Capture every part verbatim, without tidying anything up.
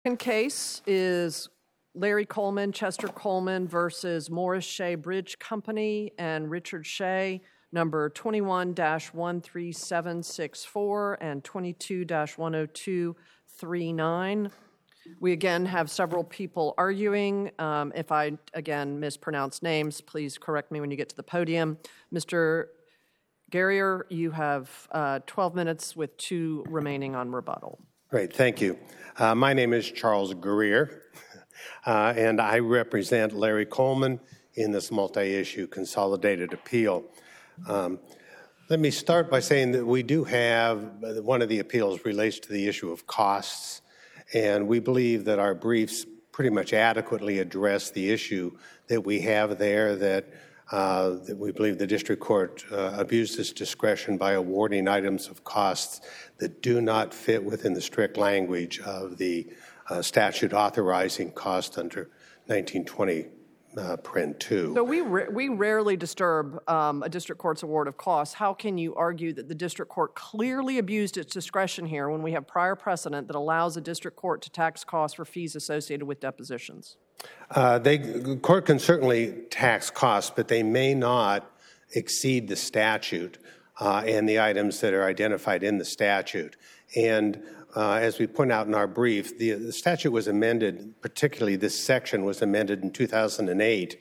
Second case is Larry Coleman, Chester Coleman versus Morris Shea Bridge Company and Richard Shea, number twenty-one dash one three seven six four and twenty-two dash one oh two three nine. We again have several people arguing. Um, if I, again, mispronounce names, please correct me when you get to the podium. Mister Guerrier, you have uh, twelve minutes with two remaining on rebuttal. Great, thank you. Uh, my name is Charles Guerrier, uh, and I represent Larry Coleman in this multi-issue consolidated appeal. Um, let me start by saying that we do have, one of the appeals relates to the issue of costs, and we believe that our briefs pretty much adequately address the issue that we have there, that, uh, that we believe the district court uh, abused its discretion by awarding items of costs that do not fit within the strict language of the uh, statute authorizing cost under nineteen twenty uh, Parent two. So we ra- we rarely disturb um, a district court's award of costs. How can you argue that the district court clearly abused its discretion here when we have prior precedent that allows a district court to tax costs for fees associated with depositions? Uh, they, the court can certainly tax costs, but they may not exceed the statute uh, and the items that are identified in the statute. And uh, as we point out in our brief, the, the statute was amended, particularly this section was amended in two thousand eight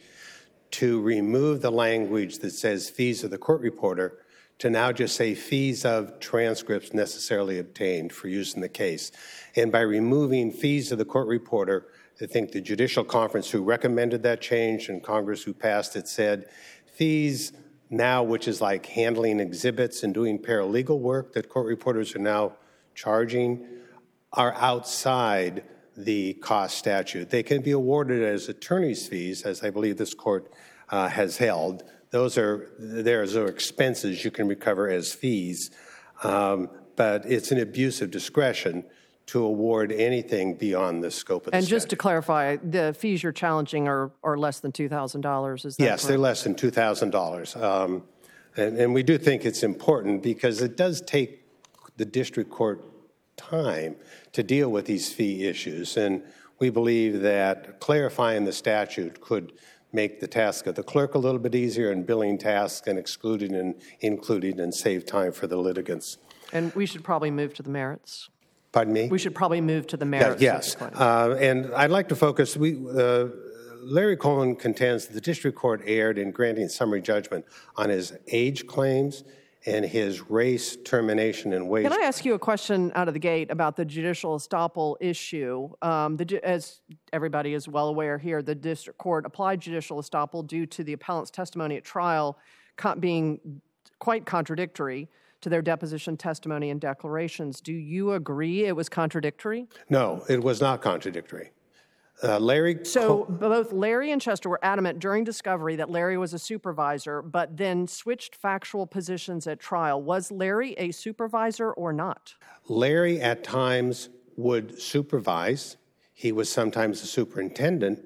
to remove the language that says fees of the court reporter to now just say fees of transcripts necessarily obtained for use in the case. And by removing fees of the court reporter, I think the Judicial Conference who recommended that change and Congress who passed it said fees now, which is like handling exhibits and doing paralegal work that court reporters are now charging, are outside the cost statute. They can be awarded as attorney's fees, as I believe this court uh, has held. Those are, those are expenses you can recover as fees, um, but it's an abuse of discretion to award anything beyond the scope of the And statute. just to clarify, the fees you're challenging are, are less than two thousand dollars, is that Yes, correct? they're less than two thousand dollars. Um, and, and we do think it's important because it does take the district court time to deal with these fee issues. And we believe that clarifying the statute could make the task of the clerk a little bit easier and billing tasks and excluding and including and save time for the litigants. And we should probably move to the merits. Pardon me? We should probably move to the Yeah, merits. yes, uh, and I'd like to focus. We, uh, Larry Coleman contends that the district court erred in granting summary judgment on his age claims and his race termination and wage. Can I ask you a question out of the gate about the judicial estoppel issue? Um, the, as everybody is well aware here, the district court applied judicial estoppel due to the appellant's testimony at trial con- being quite contradictory to their deposition testimony and declarations. Do you agree it was contradictory? No, it was not contradictory. Uh, Larry. So Col- both Larry and Chester were adamant during discovery that Larry was a supervisor, but then switched factual positions at trial. Was Larry a supervisor or not? Larry at times would supervise. He was sometimes a superintendent.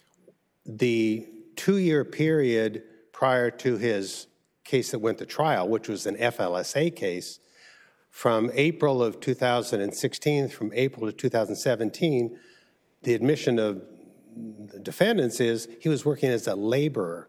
The two-year period prior to his case that went to trial, which was an F L S A case, from April of two thousand sixteen, from April of two thousand seventeen, the admission of the defendants is he was working as a laborer.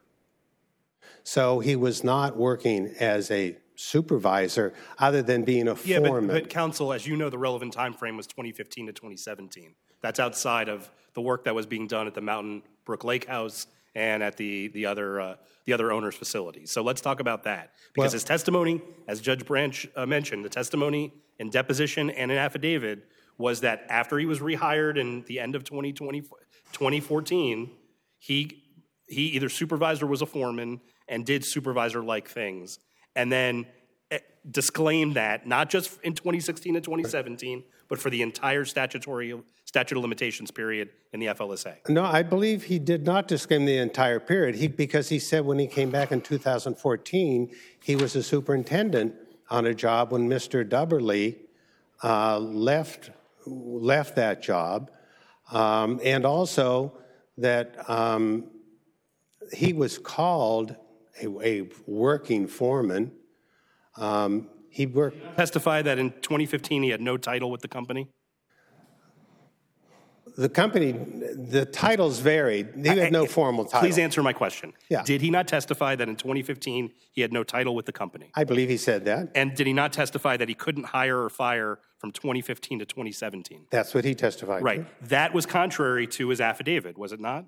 So he was not working as a supervisor other than being a yeah, foreman. But, but counsel, as you know, the relevant time frame was twenty fifteen to twenty seventeen. That's outside of the work that was being done at the Mountain Brook Lake House and at the the other uh, the other owner's facilities. So let's talk about that. Because Well, his testimony, as Judge Branch uh, mentioned, the testimony in deposition and in affidavit was that after he was rehired in the end of twenty twenty, twenty fourteen, he he either supervised or was a foreman and did supervisor-like things, and then eh, disclaimed that not just in twenty sixteen and twenty seventeen, but for the entire statutory statute of limitations period in the F L S A. No, I believe he did not disclaim the entire period he, because he said when he came back in two thousand fourteen, he was a superintendent on a job when Mister Dubberly uh, left, left that job, um, and also that um, he was called a, a working foreman. Um, he worked. Testify that in twenty fifteen he had no title with the company? The company, the titles varied. He had no formal title. Please answer my question. Yeah. Did he not testify that in twenty fifteen he had no title with the company? I believe he said that. And did he not testify that he couldn't hire or fire from twenty fifteen to twenty seventeen? That's what he testified Right. to. That was contrary to his affidavit, was it not?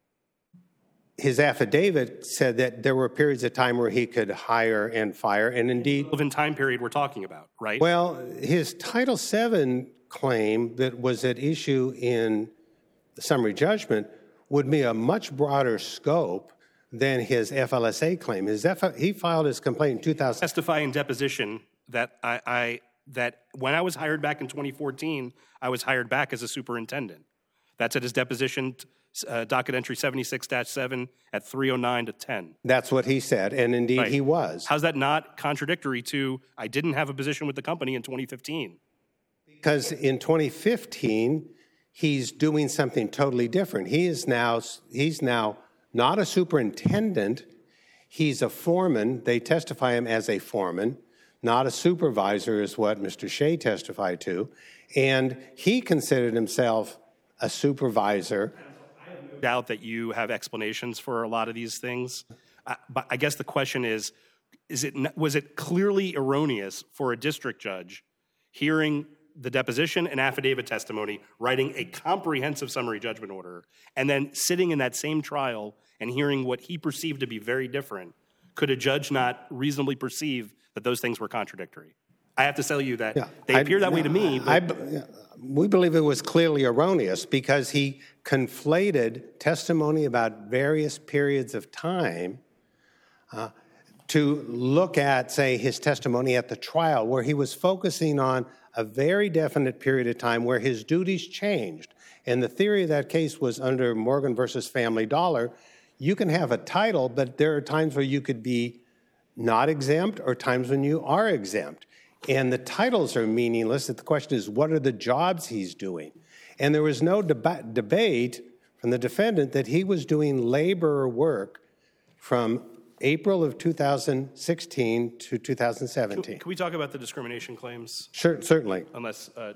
His affidavit said that there were periods of time where he could hire and fire, and indeed, Relevant time period we're talking about, right? well, his Title seven claim that was at issue in the summary judgment would be a much broader scope than his F L S A claim. His F- he filed his complaint in two thousand. Testify in deposition that I, I that when I was hired back in twenty fourteen, I was hired back as a superintendent. That's at his deposition, uh, docket entry seventy-six dash seven at three oh nine to ten. That's what he said, and indeed Right. he was. How's that not contradictory to I didn't have a position with the company in twenty fifteen? Because in twenty fifteen, he's doing something totally different. He is now he's now not a superintendent. He's a foreman. They testify him as a foreman, not a supervisor, is what Mister Shea testified to. And he considered himself a supervisor. Doubt that you have explanations for a lot of these things. Uh, but I guess the question is, is it was it clearly erroneous for a district judge hearing the deposition and affidavit testimony, writing a comprehensive summary judgment order, and then sitting in that same trial and hearing what he perceived to be very different? Could a judge not reasonably perceive that those things were contradictory? I have to tell you that Yeah, they I- appear that way to me. But I, yeah, we believe it was clearly erroneous because he conflated testimony about various periods of time uh, to look at, say, his testimony at the trial, where he was focusing on a very definite period of time where his duties changed. And the theory of that case was under Morgan versus Family Dollar. You can have a title, but there are times where you could be not exempt or times when you are exempt. And the titles are meaningless. The question is, what are the jobs he's doing? And there was no deba- debate from the defendant that he was doing labor work from April of two thousand sixteen to two thousand seventeen. can we talk about the discrimination claims? Sure, certainly. Unless uh,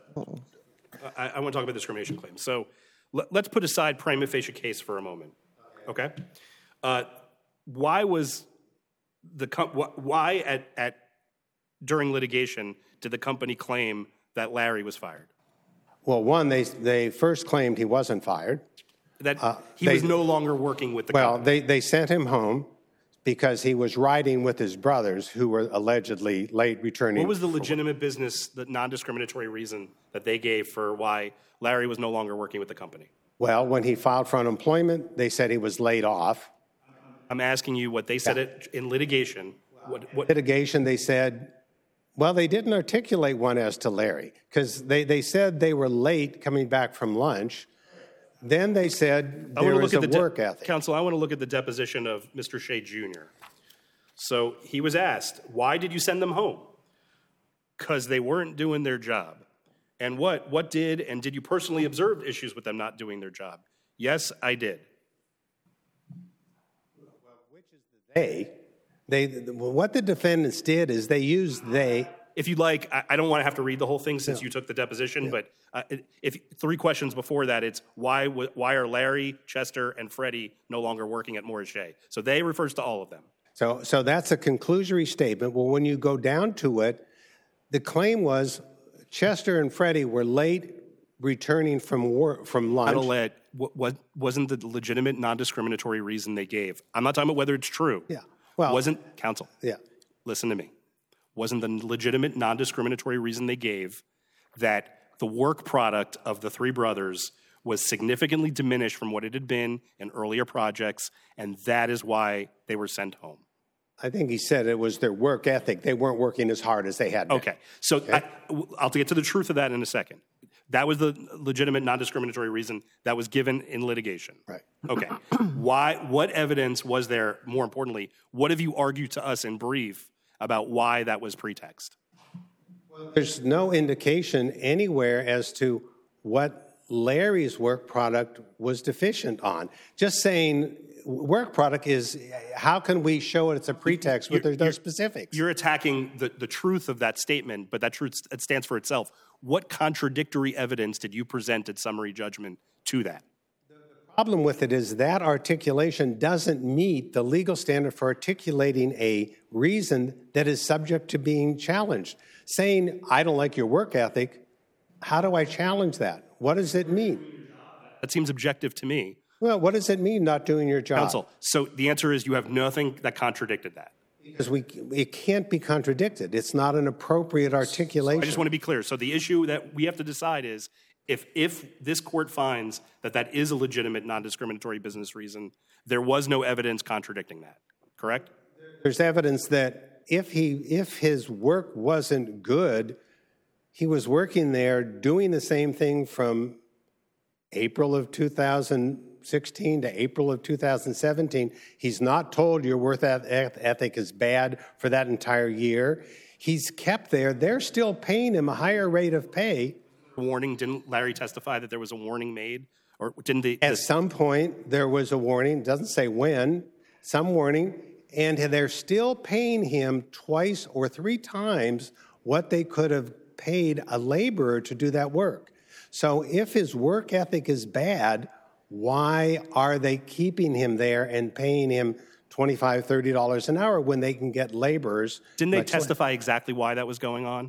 I, I want to talk about discrimination claims. So let, let's put aside prima facie case for a moment. Okay. Uh, why was the com- wh- why at at during litigation did the company claim that Larry was fired? Well, one, they they first claimed he wasn't fired. That Uh, he they- was no longer working with the Well, company. they, they sent him home because he was riding with his brothers who were allegedly late returning. What was the legitimate business, the non-discriminatory reason that they gave for why Larry was no longer working with the company? Well, when he filed for unemployment, they said he was laid off. I'm asking you what they said it, in litigation. What, what, Litigation, they said, well, they didn't articulate one as to Larry because they, they said they were late coming back from lunch. Then they said I there wanna was look a at the de- work ethic. Counsel, I want to look at the deposition of Mister Shea Junior So he was asked, why did you send them home? Because they weren't doing their job. And what? What did, and did you personally observe issues with them not doing their job? Yes, I did. They, they, what the defendants did is they used they. If you'd like, I, I don't want to have to read the whole thing since you took the deposition, but uh, if three questions before that, it's why w- why are Larry, Chester, and Freddie no longer working at Morris Shea? So they refers to all of them. So, so that's a conclusory statement. Well, when you go down to it, the claim was Chester and Freddie were late returning from work, from lunch. Adelaide, what, what wasn't the legitimate non-discriminatory reason they gave? I'm not talking about whether it's true. Yeah. Well, wasn't counsel. Yeah. Listen to me. Wasn't the legitimate non-discriminatory reason they gave that the work product of the three brothers was significantly diminished from what it had been in earlier projects, and that is why they were sent home? I think he said it was their work ethic. They weren't working as hard as they had been. Okay. So I, I'll get to the truth of that in a second. That was the legitimate non-discriminatory reason that was given in litigation. Right. Okay. Why? What evidence was there, more importantly, what have you argued to us in brief about why that was pretext? There's no indication anywhere as to what Larry's work product was deficient on. Just saying work product is, how can we show it it's a pretext, but there's no specifics? You're attacking the, the truth of that statement, but that truth it stands for itself. What contradictory evidence did you present at summary judgment to that. Problem with it is that articulation doesn't meet the legal standard for articulating a reason that is subject to being challenged. Saying, I don't like your work ethic, how do I challenge that? What does it mean? That seems objective to me. Well, what does it mean not doing your job? Counsel, so the answer is you have nothing that contradicted that. Because we, it can't be contradicted. It's not an appropriate articulation. I just want to be clear. So the issue that we have to decide is if if this court finds that that is a legitimate non-discriminatory business reason, there was no evidence contradicting that, correct? There's evidence that if he if his work wasn't good, he was working there doing the same thing from April of two thousand sixteen to April of two thousand seventeen. He's not told your work ethic is bad for that entire year. He's kept there. They're still paying him a higher rate of pay. Warning, didn't Larry testify that there was a warning made? Or didn't the... At the, some point, there was a warning. Doesn't say when. Some warning. And they're still paying him twice or three times what they could have paid a laborer to do that work. So if his work ethic is bad, why are they keeping him there and paying him twenty-five dollars, thirty dollars an hour when they can get laborers? Didn't they testify exactly why that was going on?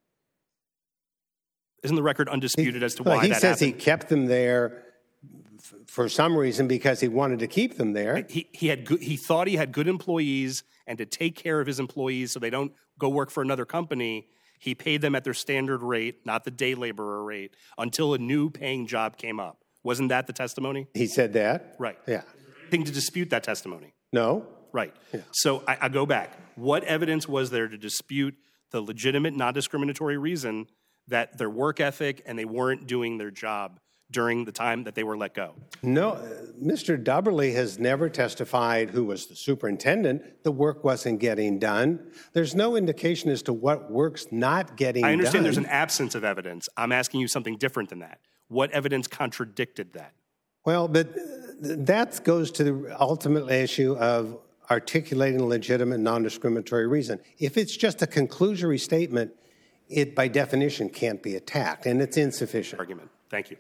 Isn't the record undisputed he, as to why well, he that says happened? he kept them there f- for some reason because he wanted to keep them there. He, he, had good, he thought he had good employees, and to take care of his employees so they don't go work for another company, he paid them at their standard rate, not the day laborer rate, until a new paying job came up. Wasn't that the testimony? He said that? Right. Yeah. Anything to dispute that testimony? No? Right. Yeah. So I, I go back. What evidence was there to dispute the legitimate non-discriminatory reason that their work ethic and they weren't doing their job during the time that they were let go? No. Uh, Mister Dubberly has never testified, who was the superintendent, the work wasn't getting done. There's no indication as to what work's not getting done. I understand there's an absence of evidence. I'm asking you something different than that. What evidence contradicted that? Well, but that goes to the ultimate issue of articulating a legitimate non-discriminatory reason. If it's just a conclusory statement, it by definition can't be attacked, and it's insufficient. Argument. Thank you.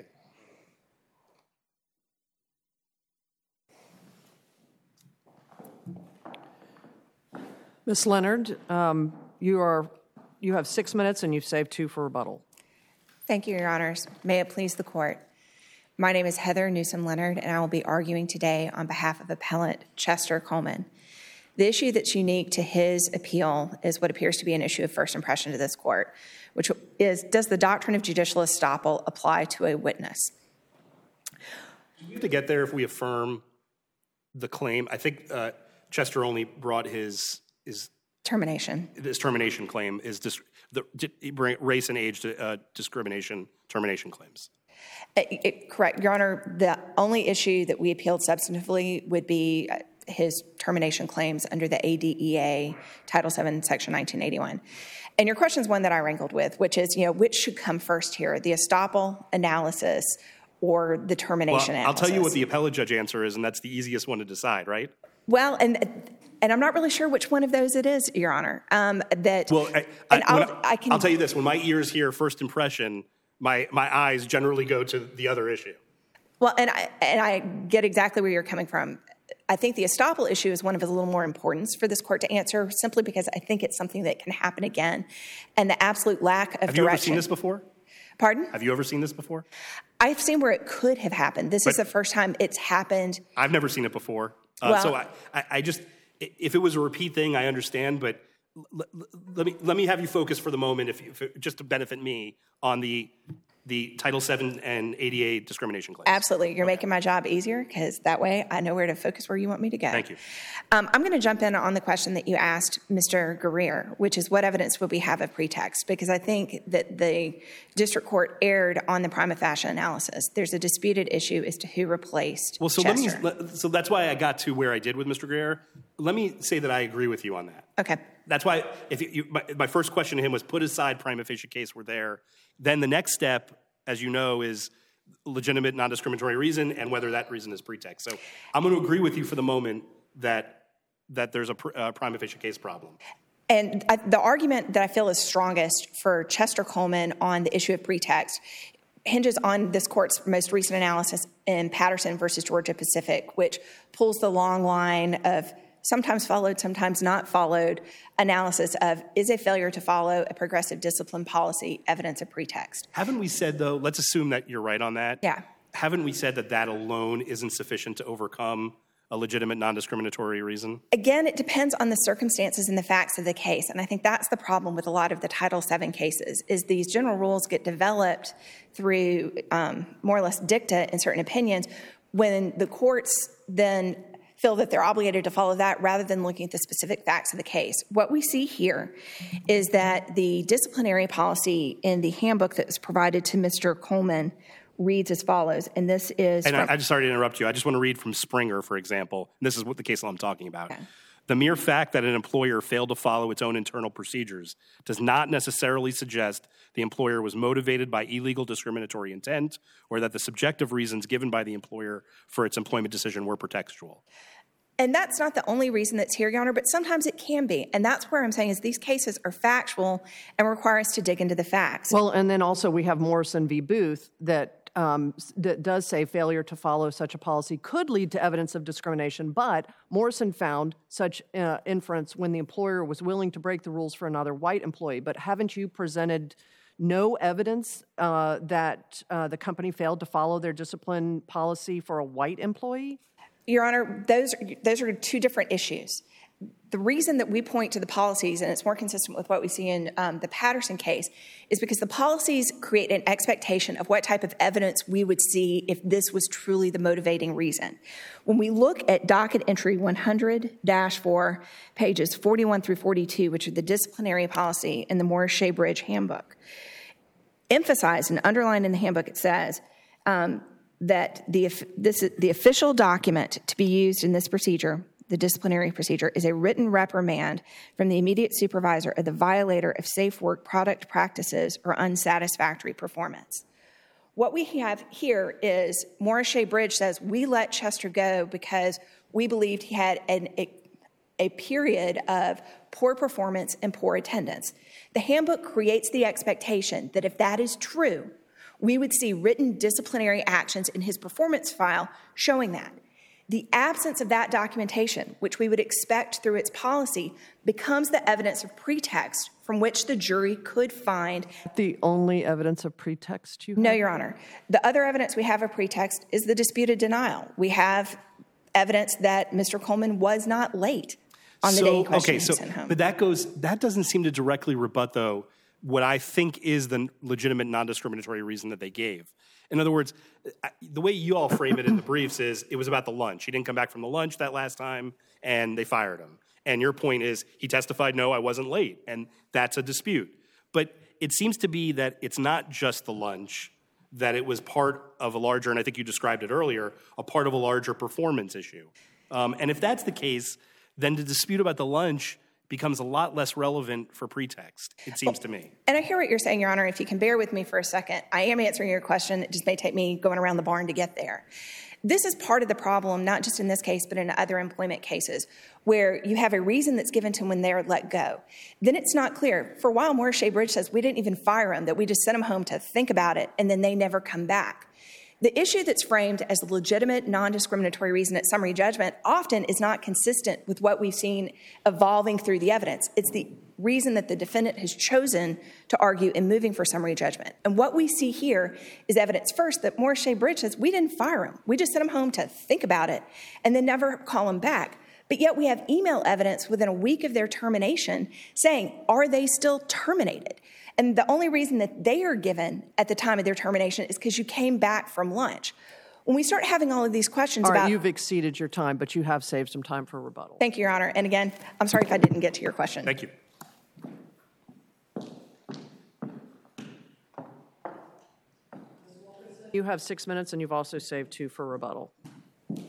Miz Leonard, um, you are you have six minutes and you've saved two for rebuttal. Thank you, Your Honors. May it please the Court. My name is Heather Newsom Leonard, and I will be arguing today on behalf of Appellant Chester Coleman. The issue that's unique to his appeal is what appears to be an issue of first impression to this Court, which is, does the doctrine of judicial estoppel apply to a witness? We have to get there if we affirm the claim. I think uh, Chester only brought his his Termination. His termination claim is dis- the di- race and age uh, discrimination termination claims. It, it, correct, Your Honor. The only issue that we appealed substantively would be his termination claims under the A D E A Title seven, Section nineteen eighty-one. And your question is one that I wrangled with, which is, you know, which should come first here, the estoppel analysis or the termination well, analysis? I'll tell you what the appellate judge answer is, and that's the easiest one to decide, right? Well, and and I'm not really sure which one of those it is, Your Honor. Um, that well, I, and I, I'll, I can. I'll tell you this: when my ears hear first impression, my my eyes generally go to the other issue. Well, and I and I get exactly where you're coming from. I think the estoppel issue is one of a little more importance for this Court to answer, simply because I think it's something that can happen again, and the absolute lack of Have direction. you ever seen this before? Pardon? Have you ever seen this before? I've seen where it could have happened. This but is the first time it's happened. I've never seen it before. Uh, Well, so I, I, I just, if it was a repeat thing, I understand. But l- l- let me let me have you focus for the moment, if, if it, just to benefit me, on the the Title seven and A D A discrimination claims. Absolutely. You're okay. making my job easier, because that way I know where to focus where you want me to go. Thank you. Um, I'm going to jump in on the question that you asked Mister Guerrier, which is what evidence would we have of pretext? Because I think that the district court erred on the prima facie analysis. There's a disputed issue as to who replaced Well, so Chester. let me. So that's why I got to where I did with Mister Guerrier. Let me say that I agree with you on that. Okay. That's why if you, you, my, my first question to him was put aside prima facie case we're there. Then the next step, as you know, is legitimate non-discriminatory reason and whether that reason is pretext. So I'm going to agree with you for the moment that that there's a pr- uh, prima facie case problem. And I, the argument that I feel is strongest for Chester Coleman on the issue of pretext hinges on this court's most recent analysis in Patterson versus Georgia Pacific, which pulls the long line of sometimes followed, sometimes not followed analysis of, is a failure to follow a progressive discipline policy evidence of pretext? Haven't we said, though, let's assume that you're right on that. Yeah. Haven't we said that that alone isn't sufficient to overcome a legitimate non-discriminatory reason? Again, it depends on the circumstances and the facts of the case. And I think that's the problem with a lot of the Title seven cases, is these general rules get developed through um, more or less dicta in certain opinions when the courts then feel that they're obligated to follow that rather than looking at the specific facts of the case. What we see here is that the disciplinary policy in the handbook that was provided to Mister Coleman reads as follows, and this is... And from, I, I just sorry to interrupt you. I just want to read from Springer, for example. This is what the case law I'm talking about. Okay. The mere fact that an employer failed to follow its own internal procedures does not necessarily suggest the employer was motivated by illegal discriminatory intent or that the subjective reasons given by the employer for its employment decision were pretextual. And that's not the only reason that's here, Your Honor, but sometimes it can be. And that's where I'm saying is these cases are factual and require us to dig into the facts. Well, and then also we have Morrison v. Booth that Um, that does say failure to follow such a policy could lead to evidence of discrimination, but Morrison found such uh, inference when the employer was willing to break the rules for another white employee. But haven't you presented no evidence uh, that uh, the company failed to follow their discipline policy for a white employee? Your Honor, those, those are two different issues. The reason that we point to the policies, and it's more consistent with what we see in um, the Patterson case, is because the policies create an expectation of what type of evidence we would see if this was truly the motivating reason. When we look at docket entry one hundred dash four, pages forty-one through forty-two, which are the disciplinary policy in the Morris-Shea Bridge handbook, emphasized and underlined in the handbook, it says um, that the, this, the official document to be used in this procedure, the disciplinary procedure, is a written reprimand from the immediate supervisor of the violator of safe work product practices or unsatisfactory performance. What we have here is Morris-Shea Bridge says we let Chester go because we believed he had an, a, a period of poor performance and poor attendance. The handbook creates the expectation that if that is true, we would see written disciplinary actions in his performance file showing that. The absence of that documentation, which we would expect through its policy, becomes the evidence of pretext from which the jury could find. The only evidence of pretext you have? No, Your Honor. The other evidence we have of pretext is the disputed denial. We have evidence that Mister Coleman was not late on the so, day in question okay, he so, sent home. But that goes, that doesn't seem to directly rebut, though, what I think is the legitimate non-discriminatory reason that they gave. In other words, the way you all frame it in the briefs is it was about the lunch. He didn't come back from the lunch that last time, and they fired him. And your point is he testified, no, I wasn't late, and that's a dispute. But it seems to be that it's not just the lunch, that it was part of a larger, and I think you described it earlier, a part of a larger performance issue. Um, and if that's the case, then the dispute about the lunch becomes a lot less relevant for pretext, it seems to me. And I hear what you're saying, Your Honor. If you can bear with me for a second, I am answering your question. It just may take me going around the barn to get there. This is part of the problem, not just in this case, but in other employment cases, where you have a reason that's given to them when they're let go. Then it's not clear. For a while, Morris-Shea Bridge says we didn't even fire them, that we just sent them home to think about it, and then they never come back. The issue that's framed as a legitimate, non-discriminatory reason at summary judgment often is not consistent with what we've seen evolving through the evidence. It's the reason that the defendant has chosen to argue in moving for summary judgment. And what we see here is evidence first that Morris-Shea Bridge says we didn't fire him. We just sent him home to think about it and then never call him back. But yet we have email evidence within a week of their termination saying, are they still terminated? And the only reason that they are given at the time of their termination is because you came back from lunch. When we start having all of these questions all right, about... you've exceeded your time, but you have saved some time for rebuttal. Thank you, Your Honor. And again, I'm sorry if I didn't get to your question. Thank you. You have six minutes, and you've also saved two for rebuttal. Correct,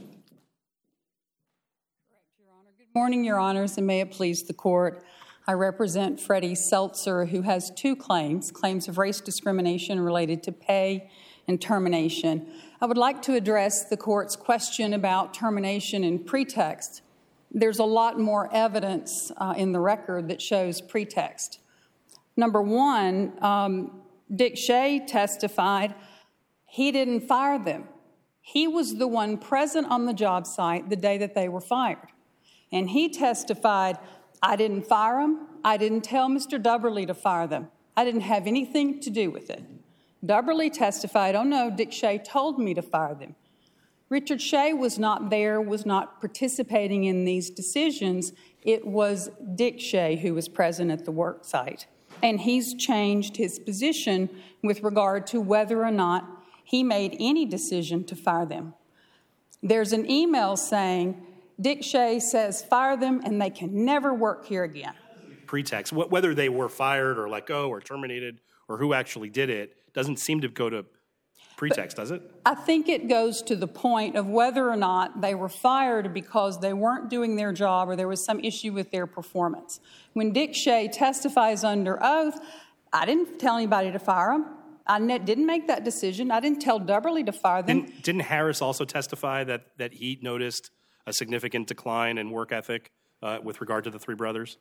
Your Honor. Good morning, Your Honors, and may it please the Court. I represent Freddie Seltzer, who has two claims, claims of race discrimination related to pay and termination. I would like to address the Court's question about termination and pretext. There's a lot more evidence uh, in the record that shows pretext. Number one, um, Dick Shea testified He didn't fire them. He was the one present on the job site the day that they were fired. And he testified, I didn't fire them. I didn't tell Mister Dubberly to fire them. I didn't have anything to do with it. Dubberly testified, oh no, Dick Shea told me to fire them. Richard Shea was not there, was not participating in these decisions. It was Dick Shea who was present at the work site. And he's changed his position with regard to whether or not he made any decision to fire them. There's an email saying, Dick Shea says fire them and they can never work here again. Pretext, whether they were fired or let go or terminated or who actually did it, doesn't seem to go to pretext, but does it? I think it goes to the point of whether or not they were fired because they weren't doing their job or there was some issue with their performance. When Dick Shea testifies under oath, I didn't tell anybody to fire them. I didn't make that decision. I didn't tell Dubberly to fire them. Didn't, didn't Harris also testify that, that he noticed a significant decline in work ethic uh, with regard to the three brothers?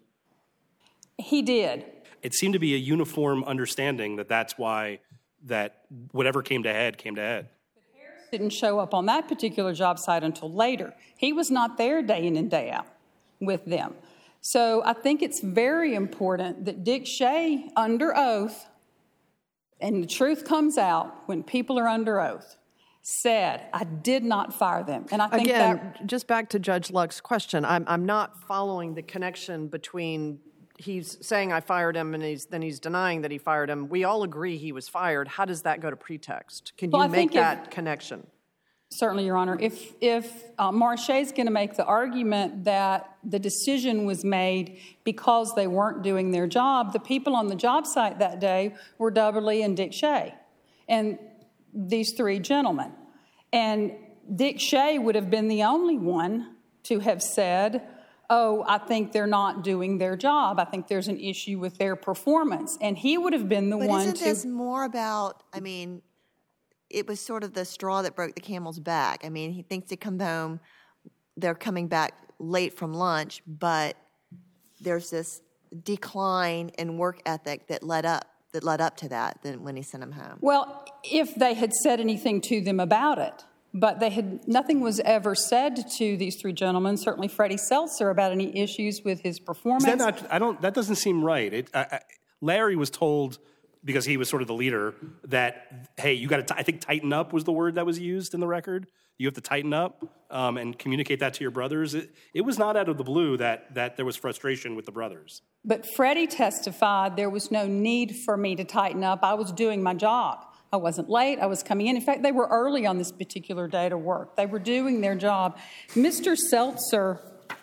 He did. It seemed to be a uniform understanding that that's why that whatever came to head came to head. But Harris didn't show up on that particular job site until later. He was not there day in and day out with them. So I think it's very important that Dick Shea, under oath, and the truth comes out when people are under oath, said, I did not fire them. And I think Again, that... just back to Judge Luck's question, I'm, I'm not following the connection between he's saying I fired him and he's, then he's denying that he fired him. We all agree he was fired. How does that go to pretext? Can well, you I make that if, connection? Certainly, Your Honor. If, if uh, Marche is going to make the argument that the decision was made because they weren't doing their job, the people on the job site that day were Dubberly and Dick Shea, and these three gentlemen. And Dick Shea would have been the only one to have said, oh, I think they're not doing their job. I think there's an issue with their performance. And he would have been the but one to... But isn't this more about, I mean, it was sort of the straw that broke the camel's back. I mean, he thinks they come home, they're coming back late from lunch, but there's this decline in work ethic that led up that led up to that then when he sent them home. Well, if they had said anything to them about it. But they had nothing was ever said to these three gentlemen, certainly Freddie Seltzer, about any issues with his performance. Is that not, I don't, that doesn't seem right. It, I, I, Larry was told, because he was sort of the leader, that, hey, you got to, I think tighten up was the word that was used in the record. You have to tighten up um, and communicate that to your brothers. It, it was not out of the blue that, that there was frustration with the brothers. But Freddie testified there was no need for me to tighten up. I was doing my job. I wasn't late. I was coming in. In fact, they were early on this particular day to work. They were doing their job. Mister Seltzer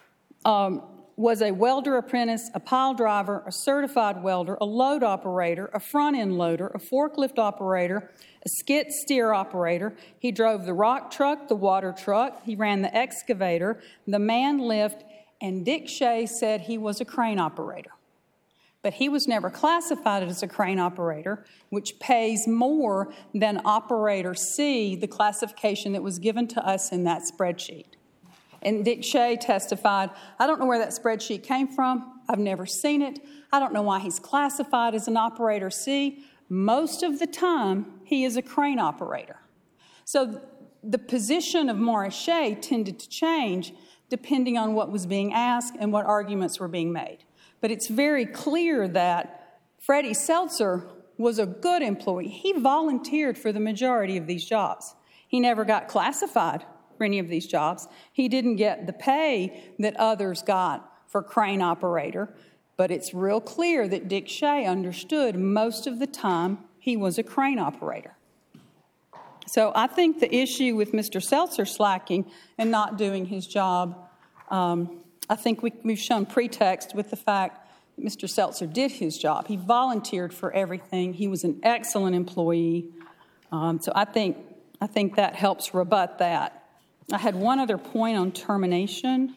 um, was a welder apprentice, a pile driver, a certified welder, a load operator, a front-end loader, a forklift operator, a skid steer operator. He drove the rock truck, the water truck. He ran the excavator, the man lift, and Dick Shea said he was a crane operator. But he was never classified as a crane operator, which pays more than Operator C, the classification that was given to us in that spreadsheet. And Dick Shea testified, I don't know where that spreadsheet came from. I've never seen it. I don't know why he's classified as an Operator C. Most of the time, he is a crane operator. So the position of Morris Shea tended to change depending on what was being asked and what arguments were being made. But it's very clear that Freddie Seltzer was a good employee. He volunteered for the majority of these jobs. He never got classified for any of these jobs. He didn't get the pay that others got for crane operator. But it's real clear that Dick Shea understood most of the time he was a crane operator. So I think the issue with Mister Seltzer slacking and not doing his job, um, I think we, we've shown pretext with the fact that Mister Seltzer did his job. He volunteered for everything. He was an excellent employee. Um, so I think, I think that helps rebut that. I had one other point on termination.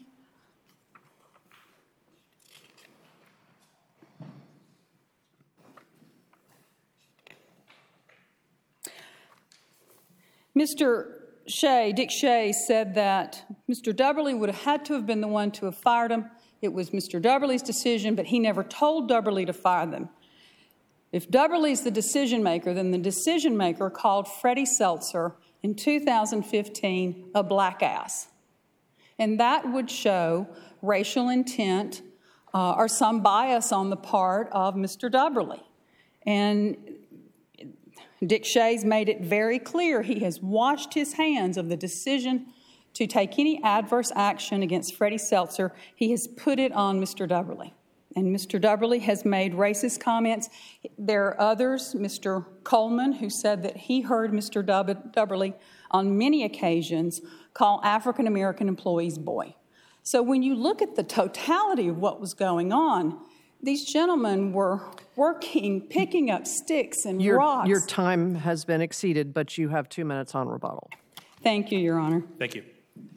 Mister Shea, Dick Shea, said that Mister Dubberly would have had to have been the one to have fired him. It was Mister Dubberly's decision, but he never told Dubberly to fire them. If Dubberly's the decision maker, then the decision maker called Freddie Seltzer in two thousand fifteen a black ass. And that would show racial intent uh, or some bias on the part of Mister Dubberly. And Dick Shays made it very clear he has washed his hands of the decision to take any adverse action against Freddie Seltzer. He has put it on Mister Dubberly. And Mister Dubberly has made racist comments. There are others, Mister Coleman, who said that he heard Mister Dub- Dubberly on many occasions call African American employees boy. So when you look at the totality of what was going on, these gentlemen were working, picking up sticks and Your, rocks. your time has been exceeded, but you have two minutes on rebuttal. Thank you, Your Honor. Thank you.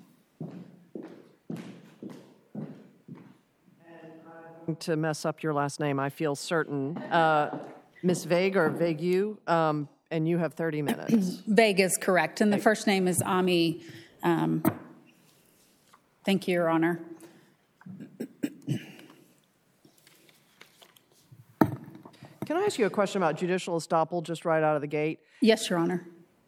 To mess up your last name, I feel certain. Uh, Miz Vague or Vague, um, and you have thirty minutes. Vague is correct, and the first name is Ami. Um, thank you, Your Honor. Can I ask you a question about judicial estoppel just right out of the gate? Yes, Your Honor.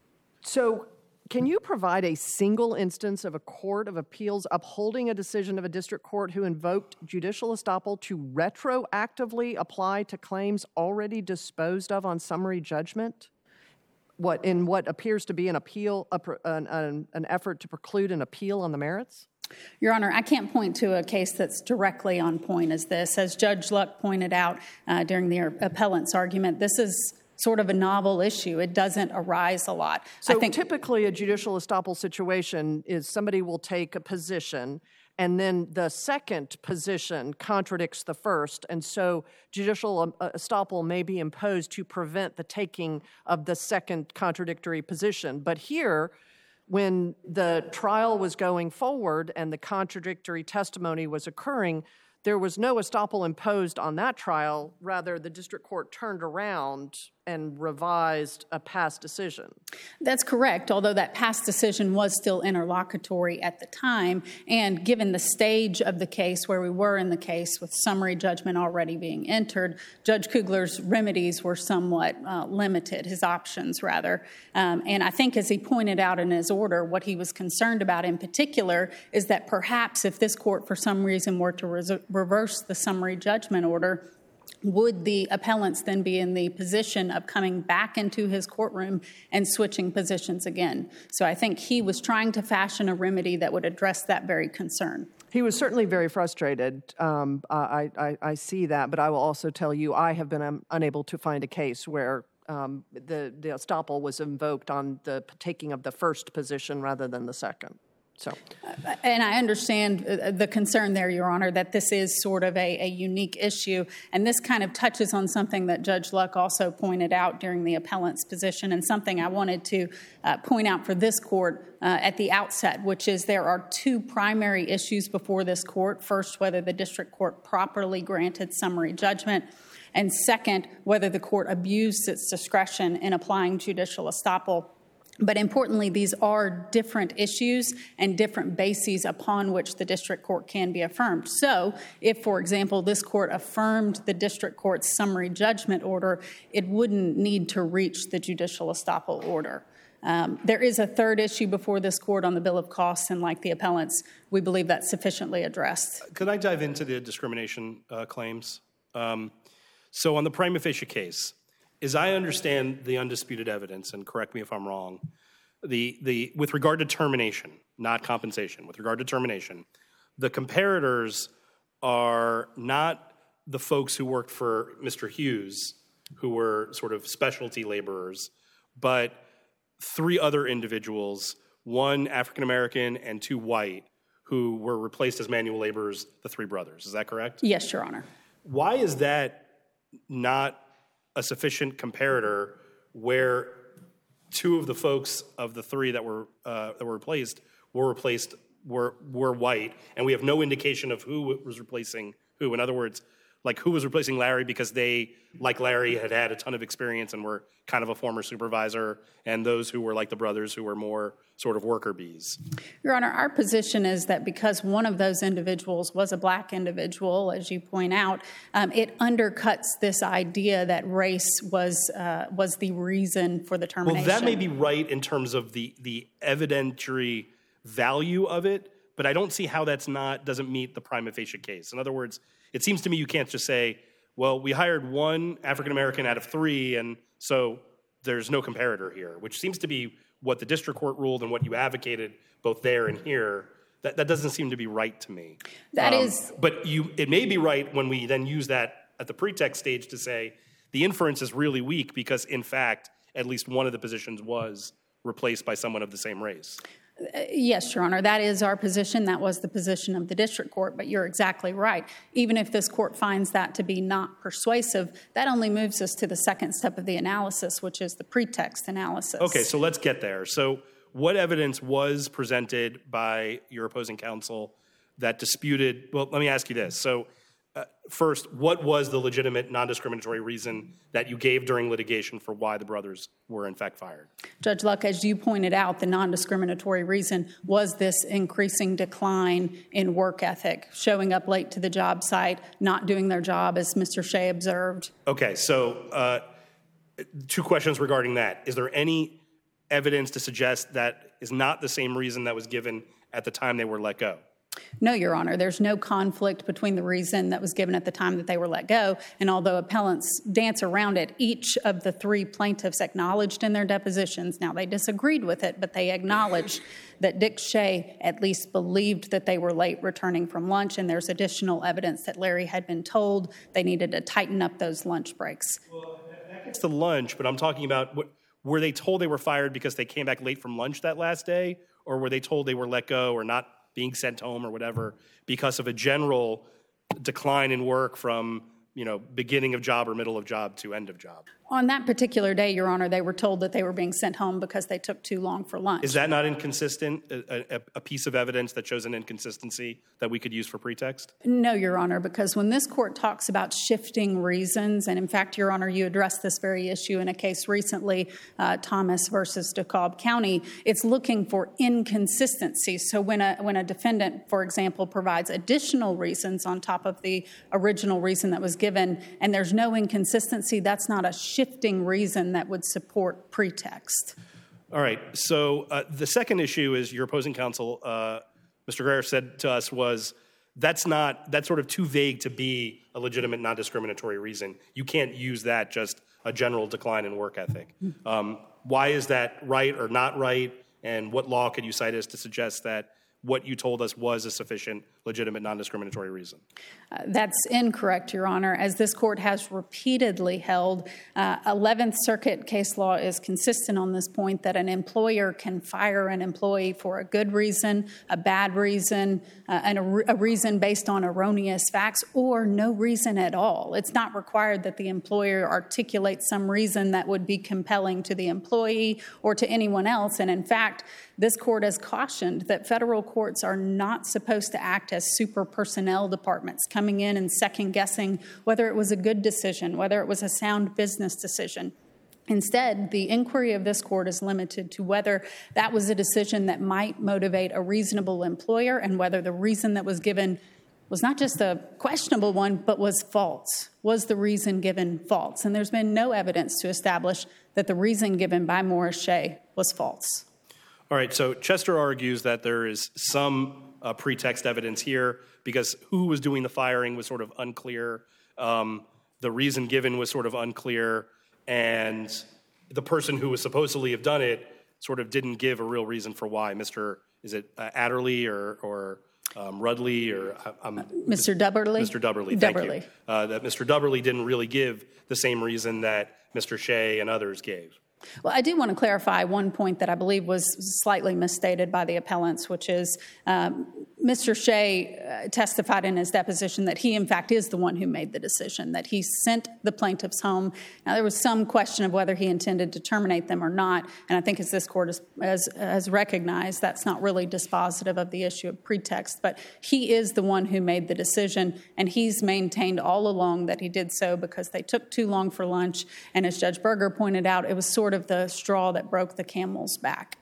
So, can you provide a single instance of a court of appeals upholding a decision of a district court who invoked judicial estoppel to retroactively apply to claims already disposed of on summary judgment? What in what appears to be an appeal, a, an, an, an effort to preclude an appeal on the merits? Your Honor, I can't point to a case that's directly on point as this. As Judge Luck pointed out uh, during the appellant's argument, this is sort of a novel issue. It doesn't arise a lot. So I think typically a judicial estoppel situation is somebody will take a position and then the second position contradicts the first, and so judicial estoppel may be imposed to prevent the taking of the second contradictory position. But here, when the trial was going forward and the contradictory testimony was occurring, there was no estoppel imposed on that trial. Rather, the district court turned around and revised a past decision. That's correct, although that past decision was still interlocutory at the time. And given the stage of the case where we were in the case with summary judgment already being entered, Judge Kugler's remedies were somewhat uh, limited, his options rather. Um, and I think as he pointed out in his order, what he was concerned about in particular is that perhaps if this court for some reason were to res- reverse the summary judgment order, would the appellants then be in the position of coming back into his courtroom and switching positions again? So I think he was trying to fashion a remedy that would address that very concern. He was certainly very frustrated. Um, I, I, I see that, but I will also tell you I have been um, unable to find a case where um, the, the estoppel was invoked on the taking of the first position rather than the second. So, and I understand the concern there, Your Honor, that this is sort of a, a unique issue. And this kind of touches on something that Judge Luck also pointed out during the appellant's position, and something I wanted to uh, point out for this court uh, at the outset, which is there are two primary issues before this court. First, whether the district court properly granted summary judgment. And second, whether the court abused its discretion in applying judicial estoppel. But importantly, these are different issues and different bases upon which the district court can be affirmed. So if, for example, this court affirmed the district court's summary judgment order, it wouldn't need to reach the judicial estoppel order. Um, there is a third issue before this court on the bill of costs, and like the appellants, we believe that's sufficiently addressed. Could I dive into the discrimination uh, claims? Um, so on the prima facie case, as I understand the undisputed evidence, and correct me if I'm wrong, the, the, with regard to termination, not compensation, with regard to termination, the comparators are not the folks who worked for Mister Hughes, who were sort of specialty laborers, but three other individuals, one African-American and two white, who were replaced as manual laborers, the three brothers. Is that correct? Yes, Your Honor. Why is that not a sufficient comparator where two of the folks of the three that were uh, that were replaced were replaced were were white, and we have no indication of who was replacing who? In other words, like who was replacing Larry because they, like Larry, had had a ton of experience and were kind of a former supervisor, and those who were like the brothers who were more sort of worker bees? Your Honor, our position is that because one of those individuals was a black individual, as you point out, um, it undercuts this idea that race was uh, was the reason for the termination. Well, that may be right in terms of the the evidentiary value of it, but I don't see how that's not doesn't meet the prima facie case. In other words, it seems to me you can't just say, well, we hired one African American out of three, and so there's no comparator here, which seems to be what the district court ruled and what you advocated both there and here. That, that doesn't seem to be right to me. That um, is... But you, it may be right when we then use that at the pretext stage to say the inference is really weak because, in fact, at least one of the positions was replaced by someone of the same race. Uh, yes, Your Honor, that is our position. That was the position of the district court, but you're exactly right. Even if this court finds that to be not persuasive, that only moves us to the second step of the analysis, which is the pretext analysis. Okay, so let's get there. So what evidence was presented by your opposing counsel that disputed, well, let me ask you this. So uh, first, what was the legitimate non-discriminatory reason that you gave during litigation for why the brothers were in fact fired? Judge Luck, as you pointed out, the non-discriminatory reason was this increasing decline in work ethic, showing up late to the job site, not doing their job, as Mister Shea observed. Okay, so uh, two questions regarding that. Is there any evidence to suggest that is not the same reason that was given at the time they were let go? No, Your Honor. There's no conflict between the reason that was given at the time that they were let go, and although appellants dance around it, each of the three plaintiffs acknowledged in their depositions, now they disagreed with it, but they acknowledged that Dick Shea at least believed that they were late returning from lunch, and there's additional evidence that Larry had been told they needed to tighten up those lunch breaks. Well, that gets to lunch, but I'm talking about, what, were they told they were fired because they came back late from lunch that last day, or were they told they were let go or not being sent home or whatever because of a general decline in work from, you know, beginning of job or middle of job to end of job? On that particular day, Your Honor, they were told that they were being sent home because they took too long for lunch. Is that not inconsistent, a, a, a piece of evidence that shows an inconsistency that we could use for pretext? No, Your Honor, because when this court talks about shifting reasons, and in fact, Your Honor, you addressed this very issue in a case recently, uh, Thomas versus DeKalb County, it's looking for inconsistency. So when a, when a defendant, for example, provides additional reasons on top of the original reason that was given, and there's no inconsistency, that's not a shifting reason that would support pretext. All right. So uh, the second issue is your opposing counsel, uh, Mister Greer, said to us was that's not, that's sort of too vague to be a legitimate non-discriminatory reason. You can't use that just a general decline in work ethic. Um, why is that right or not right? And what law could you cite as to suggest that what you told us was a sufficient, legitimate, non-discriminatory reason? Uh, that's incorrect, Your Honor. As this court has repeatedly held, uh, eleventh Circuit case law is consistent on this point that an employer can fire an employee for a good reason, a bad reason, uh, and a, re- a reason based on erroneous facts, or no reason at all. It's not required that the employer articulate some reason that would be compelling to the employee or to anyone else. And in fact, this court has cautioned that federal courts are not supposed to act as super personnel departments, coming in and second-guessing whether it was a good decision, whether it was a sound business decision. Instead, the inquiry of this court is limited to whether that was a decision that might motivate a reasonable employer and whether the reason that was given was not just a questionable one, but was false. Was the reason given false? And there's been no evidence to establish that the reason given by Morris Shea was false. All right, so Chester argues that there is some uh, pretext evidence here because who was doing the firing was sort of unclear. Um, the reason given was sort of unclear, and the person who was supposedly have done it sort of didn't give a real reason for why. Mister Is it uh, Adderley or or um, Rudley or um, Mister Dubberly? Mister Dubberly, thank Dubberly. you. Uh, that Mister Dubberly didn't really give the same reason that Mister Shea and others gave. Well, I do want to clarify one point that I believe was slightly misstated by the appellants, which is um, Mister Shea uh, testified in his deposition that he, in fact, is the one who made the decision, that he sent the plaintiffs home. Now, there was some question of whether he intended to terminate them or not, and I think as this court has, has, has recognized, that's not really dispositive of the issue of pretext, but he is the one who made the decision, and he's maintained all along that he did so because they took too long for lunch, and as Judge Berger pointed out, it was sort of the straw that broke the camel's back.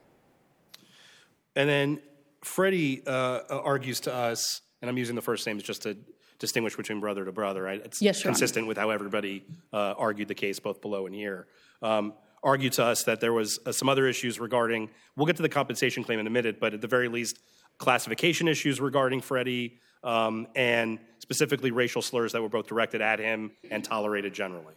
And then Freddie uh, argues to us, and I'm using the first names just to distinguish between brother to brother, right? It's yes, Your consistent Honor. with how everybody uh, argued the case both below and here. Um, argued to us that there was uh, some other issues regarding, we'll get to the compensation claim in a minute, but at the very least, classification issues regarding Freddie um, and specifically racial slurs that were both directed at him and tolerated generally.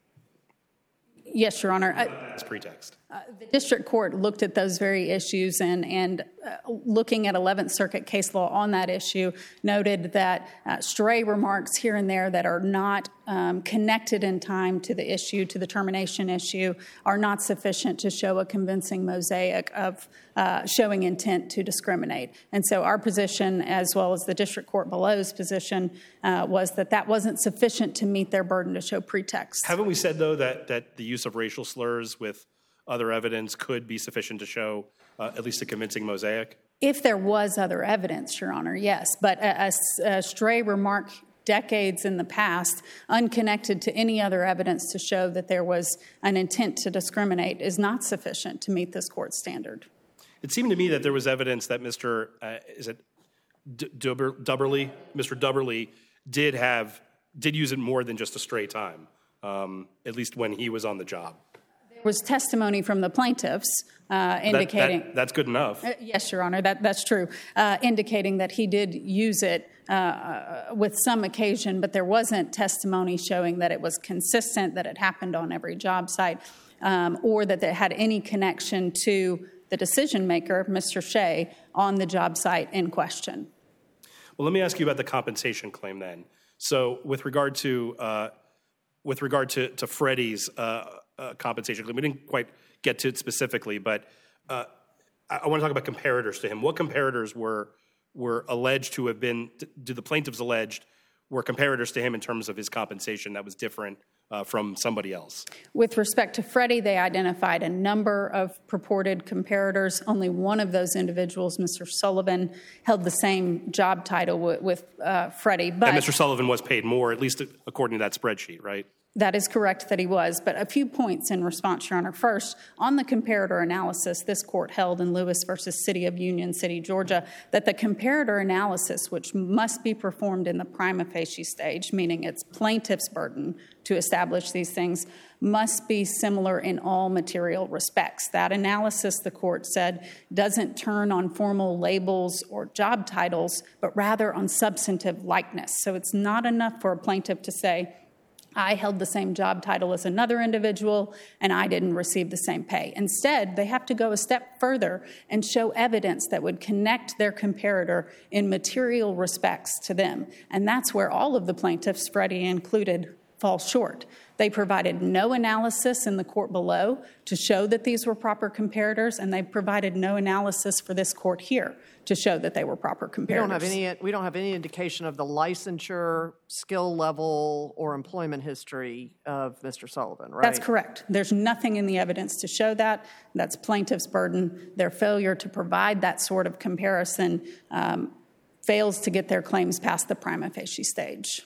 Yes, Your Honor. Uh, That's pretext. Uh, the district court looked at those very issues and, and uh, looking at eleventh Circuit case law on that issue, noted that uh, stray remarks here and there that are not um, connected in time to the issue, to the termination issue, are not sufficient to show a convincing mosaic of uh, showing intent to discriminate. And so our position, as well as the district court below's position, uh, was that that wasn't sufficient to meet their burden to show pretext. Haven't we said, though, that, that the use of racial slurs with other evidence could be sufficient to show uh, at least a convincing mosaic? If there was other evidence, Your Honor, yes. But a, a, a stray remark decades in the past, unconnected to any other evidence to show that there was an intent to discriminate, is not sufficient to meet this court standard. It seemed to me that there was evidence that Mister Uh, is it D- Dubber, Dubberly? Mister Dubberly did have did use it more than just a stray time, um, at least when he was on the job. There was testimony from the plaintiffs uh, indicating... That, that, that's good enough. Uh, yes, Your Honor, that, that's true, uh, indicating that he did use it uh, with some occasion, but there wasn't testimony showing that it was consistent, that it happened on every job site, um, or that it had any connection to the decision maker, Mister Shea, on the job site in question. Well, let me ask you about the compensation claim then. So with regard to uh, with regard to, to Freddie's uh, uh, compensation claim, we didn't quite get to it specifically, but uh, I, I want to talk about comparators to him. What comparators were were alleged to have been, do the plaintiffs alleged, were comparators to him in terms of his compensation that was different uh, from somebody else? With respect to Freddie, they identified a number of purported comparators. Only one of those individuals, Mister Sullivan, held the same job title with, with uh, Freddie. But and Mister Sullivan was paid more, at least according to that spreadsheet, right? That is correct that he was, but a few points in response, Your Honor. First, on the comparator analysis, this court held in Lewis versus City of Union City, Georgia, that the comparator analysis, which must be performed in the prima facie stage, meaning it's plaintiff's burden to establish these things, must be similar in all material respects. That analysis, the court said, doesn't turn on formal labels or job titles, but rather on substantive likeness. So it's not enough for a plaintiff to say, I held the same job title as another individual, and I didn't receive the same pay. Instead, they have to go a step further and show evidence that would connect their comparator in material respects to them. And that's where all of the plaintiffs, Freddie included, fall short. They provided no analysis in the court below to show that these were proper comparators, and they provided no analysis for this court here to show that they were proper comparators. We don't have any, we don't have any indication of the licensure, skill level, or employment history of Mister Sullivan, right? That's correct. There's nothing in the evidence to show that. That's plaintiff's burden. Their failure to provide that sort of comparison um, fails to get their claims past the prima facie stage.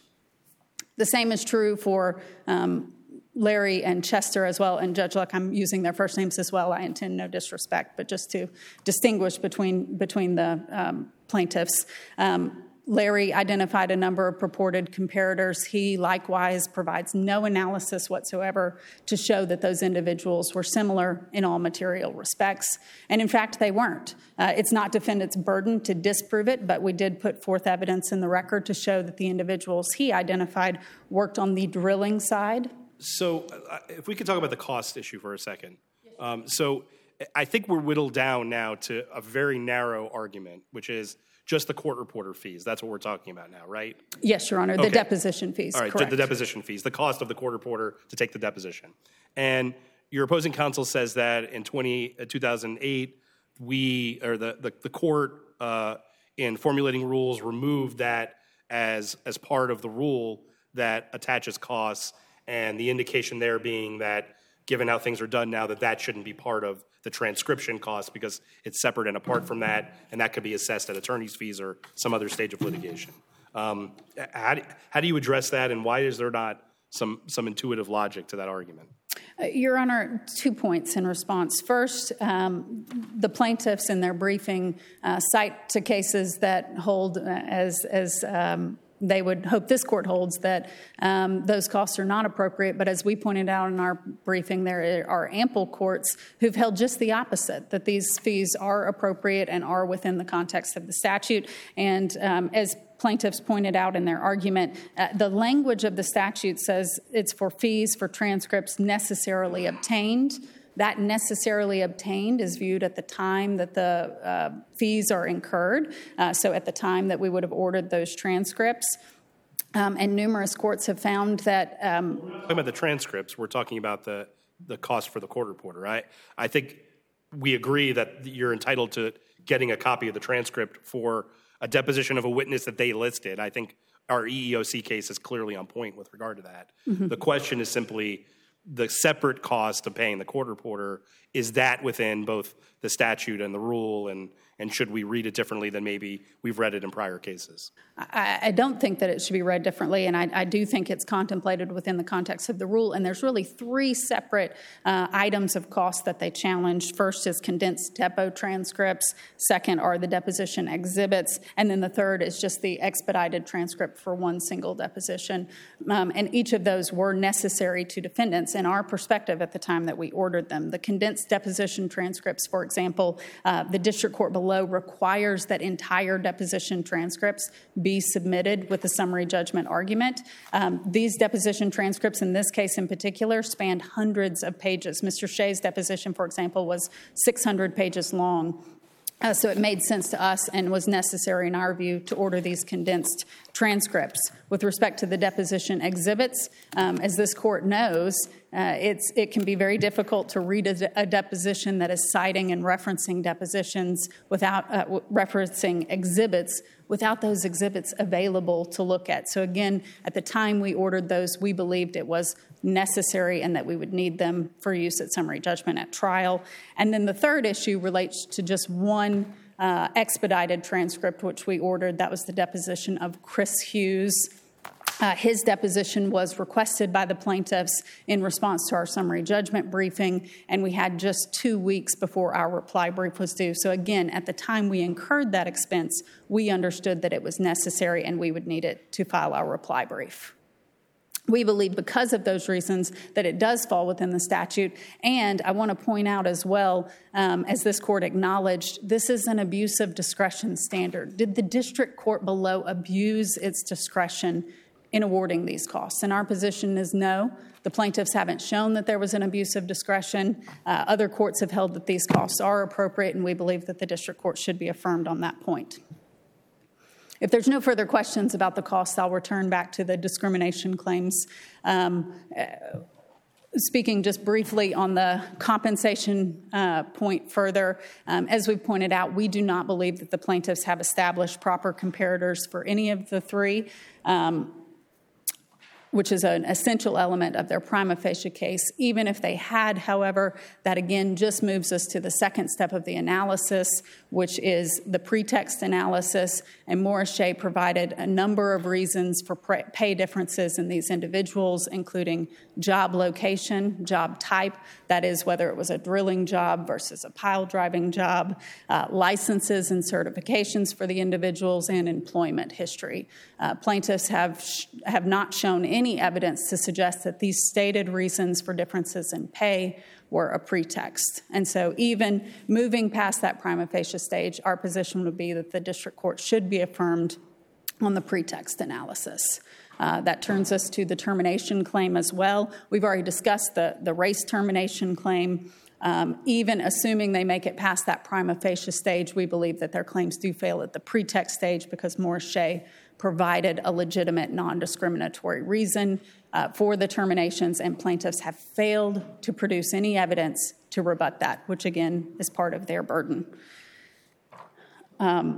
The same is true for um, Larry and Chester as well. And Judge Luck, I'm using their first names as well. I intend no disrespect, but just to distinguish between, between the um, plaintiffs. Um, Larry identified a number of purported comparators. He likewise provides no analysis whatsoever to show that those individuals were similar in all material respects. And in fact, they weren't. Uh, it's not defendant's burden to disprove it, but we did put forth evidence in the record to show that the individuals he identified worked on the drilling side. So uh, if we could talk about the cost issue for a second. Um, so I think we're whittled down now to a very narrow argument, which is just the court reporter fees. That's what we're talking about now, right? Yes, Your Honor, okay. The deposition fees, All right, correct. the deposition fees, the cost of the court reporter to take the deposition. And your opposing counsel says that in twenty, uh, two thousand eight, we, or the, the, the court uh, in formulating rules, removed that as as part of the rule that attaches costs, and the indication there being that, given how things are done now, that that shouldn't be part of the transcription cost because it's separate and apart from that, and that could be assessed at attorney's fees or some other stage of litigation. Um, how, do, how do you address that, and why is there not some some intuitive logic to that argument? Uh, Your Honor, two points in response. First, um, the plaintiffs in their briefing uh, cite to cases that hold uh, as as um, they would hope this court holds, that um, those costs are not appropriate. But as we pointed out in our briefing, there are ample courts who've held just the opposite, that these fees are appropriate and are within the context of the statute. And um, as plaintiffs pointed out in their argument, uh, the language of the statute says it's for fees for transcripts necessarily obtained. That necessarily obtained is viewed at the time that the uh, fees are incurred, uh, so at the time that we would have ordered those transcripts. Um, and numerous courts have found that... Um, we're not talking about the transcripts. We're talking about the, the cost for the court reporter, right? I think we agree that you're entitled to getting a copy of the transcript for a deposition of a witness that they listed. I think our E E O C case is clearly on point with regard to that. Mm-hmm. The question is simply the separate cost of paying the court reporter. Is that within both the statute and the rule, and, and should we read it differently than maybe we've read it in prior cases? I, I don't think that it should be read differently, and I, I do think it's contemplated within the context of the rule. And there's really three separate uh, items of cost that they challenge. First is condensed depo transcripts. Second are the deposition exhibits. And then the third is just the expedited transcript for one single deposition. Um, and each of those were necessary to defendants in our perspective at the time that we ordered them. The condensed deposition transcripts, for example, uh, the district court below requires that entire deposition transcripts be submitted with a summary judgment argument. Um, these deposition transcripts, in this case in particular, spanned hundreds of pages. Mister Shea's deposition, for example, was six hundred pages long. Uh, so it made sense to us and was necessary in our view to order these condensed transcripts. With respect to the deposition exhibits, um, as this court knows, uh, it's, it can be very difficult to read a, a deposition that is citing and referencing depositions without uh, w- referencing exhibits without those exhibits available to look at. So again, at the time we ordered those, we believed it was necessary and that we would need them for use at summary judgment at trial. And then the third issue relates to just one uh, expedited transcript, which we ordered. That was the deposition of Chris Hughes. Uh, his deposition was requested by the plaintiffs in response to our summary judgment briefing, and we had just two weeks before our reply brief was due. So again, at the time we incurred that expense, we understood that it was necessary and we would need it to file our reply brief. We believe because of those reasons that it does fall within the statute. And I want to point out as well, um, as this court acknowledged, this is an abuse of discretion standard. Did the district court below abuse its discretion in awarding these costs? And our position is no. The plaintiffs haven't shown that there was an abuse of discretion. Uh, other courts have held that these costs are appropriate, and we believe that the district court should be affirmed on that point. If there's no further questions about the costs, I'll return back to the discrimination claims. Um, uh, Speaking just briefly on the compensation uh, point further, um, as we pointed out, we do not believe that the plaintiffs have established proper comparators for any of the three, um, which is an essential element of their prima facie case. Even if they had, however, that again just moves us to the second step of the analysis, which is the pretext analysis. And Morris Shea provided a number of reasons for pay differences in these individuals, including job location, job type, that is whether it was a drilling job versus a pile driving job, uh, licenses and certifications for the individuals, and employment history. Uh, plaintiffs have sh- have not shown any evidence to suggest that these stated reasons for differences in pay were a pretext. And so even moving past that prima facie stage, our position would be that the district court should be affirmed on the pretext analysis. Uh, that turns us to the termination claim as well. We've already discussed the, the race termination claim. Um, even assuming they make it past that prima facie stage, we believe that their claims do fail at the pretext stage because Morris Shea provided a legitimate non-discriminatory reason uh, for the terminations, and plaintiffs have failed to produce any evidence to rebut that, which again is part of their burden. Um,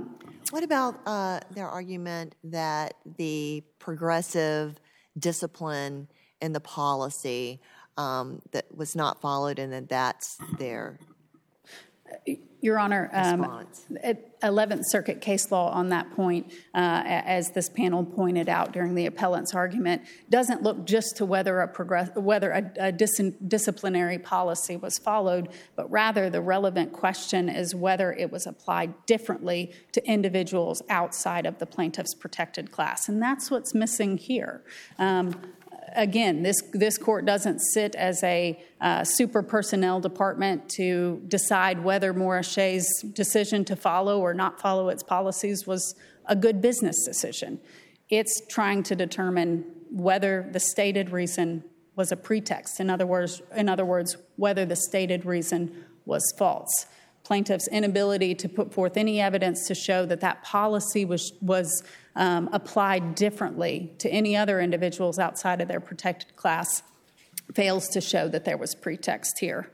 What about uh, their argument that the progressive discipline in the policy um, that was not followed and that that's their Your Honor, um, response? eleventh Circuit case law on that point, uh, as this panel pointed out during the appellant's argument, doesn't look just to whether a progress, whether a, a dis- disciplinary policy was followed, but rather the relevant question is whether it was applied differently to individuals outside of the plaintiff's protected class, and that's what's missing here. Um, Again, this this court doesn't sit as a uh, super personnel department to decide whether Morrissey's decision to follow or not follow its policies was a good business decision. It's trying to determine whether the stated reason was a pretext. In other words, in other words, whether the stated reason was false. Plaintiff's inability to put forth any evidence to show that that policy was was um, applied differently to any other individuals outside of their protected class fails to show that there was pretext here.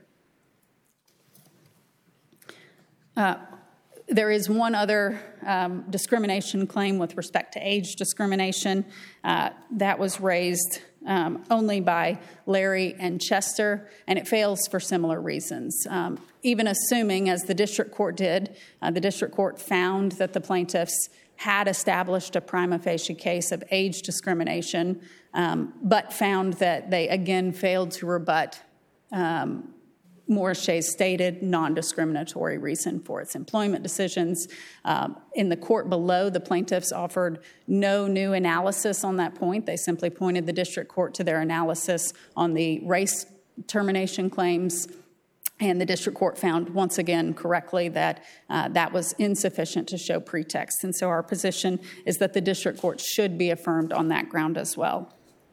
Uh, there is one other um, discrimination claim with respect to age discrimination. Uh, that was raised um, only by Larry and Chester, and it fails for similar reasons. Um, even assuming, as the district court did, uh, the district court found that the plaintiffs had established a prima facie case of age discrimination, um, but found that they again failed to rebut um, Morrissey's stated non-discriminatory reason for its employment decisions. Um, in the court below, the plaintiffs offered no new analysis on that point. They simply pointed the district court to their analysis on the race termination claims, and the district court found once again correctly that uh, that was insufficient to show pretext. And so our position is that the district court should be affirmed on that ground as well.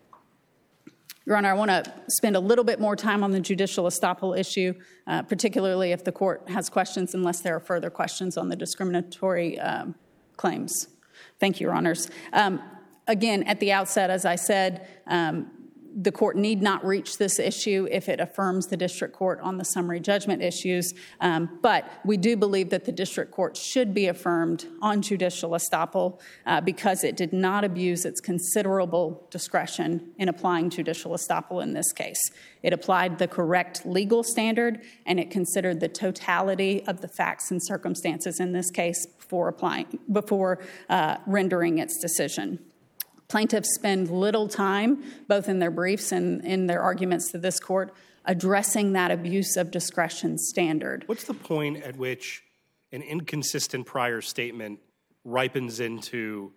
Your Honor, I want to spend a little bit more time on the judicial estoppel issue, uh, particularly if the court has questions, unless there are further questions on the discriminatory um, claims. Thank you, Your Honors. Um, again, at the outset, as I said, um, the court need not reach this issue if it affirms the district court on the summary judgment issues, um, but we do believe that the district court should be affirmed on judicial estoppel uh, because it did not abuse its considerable discretion in applying judicial estoppel in this case. It applied the correct legal standard, and it considered the totality of the facts and circumstances in this case before applying, before uh, rendering its decision. Plaintiffs spend little time, both in their briefs and in their arguments to this court, addressing that abuse of discretion standard. What's the point at which an inconsistent prior statement ripens into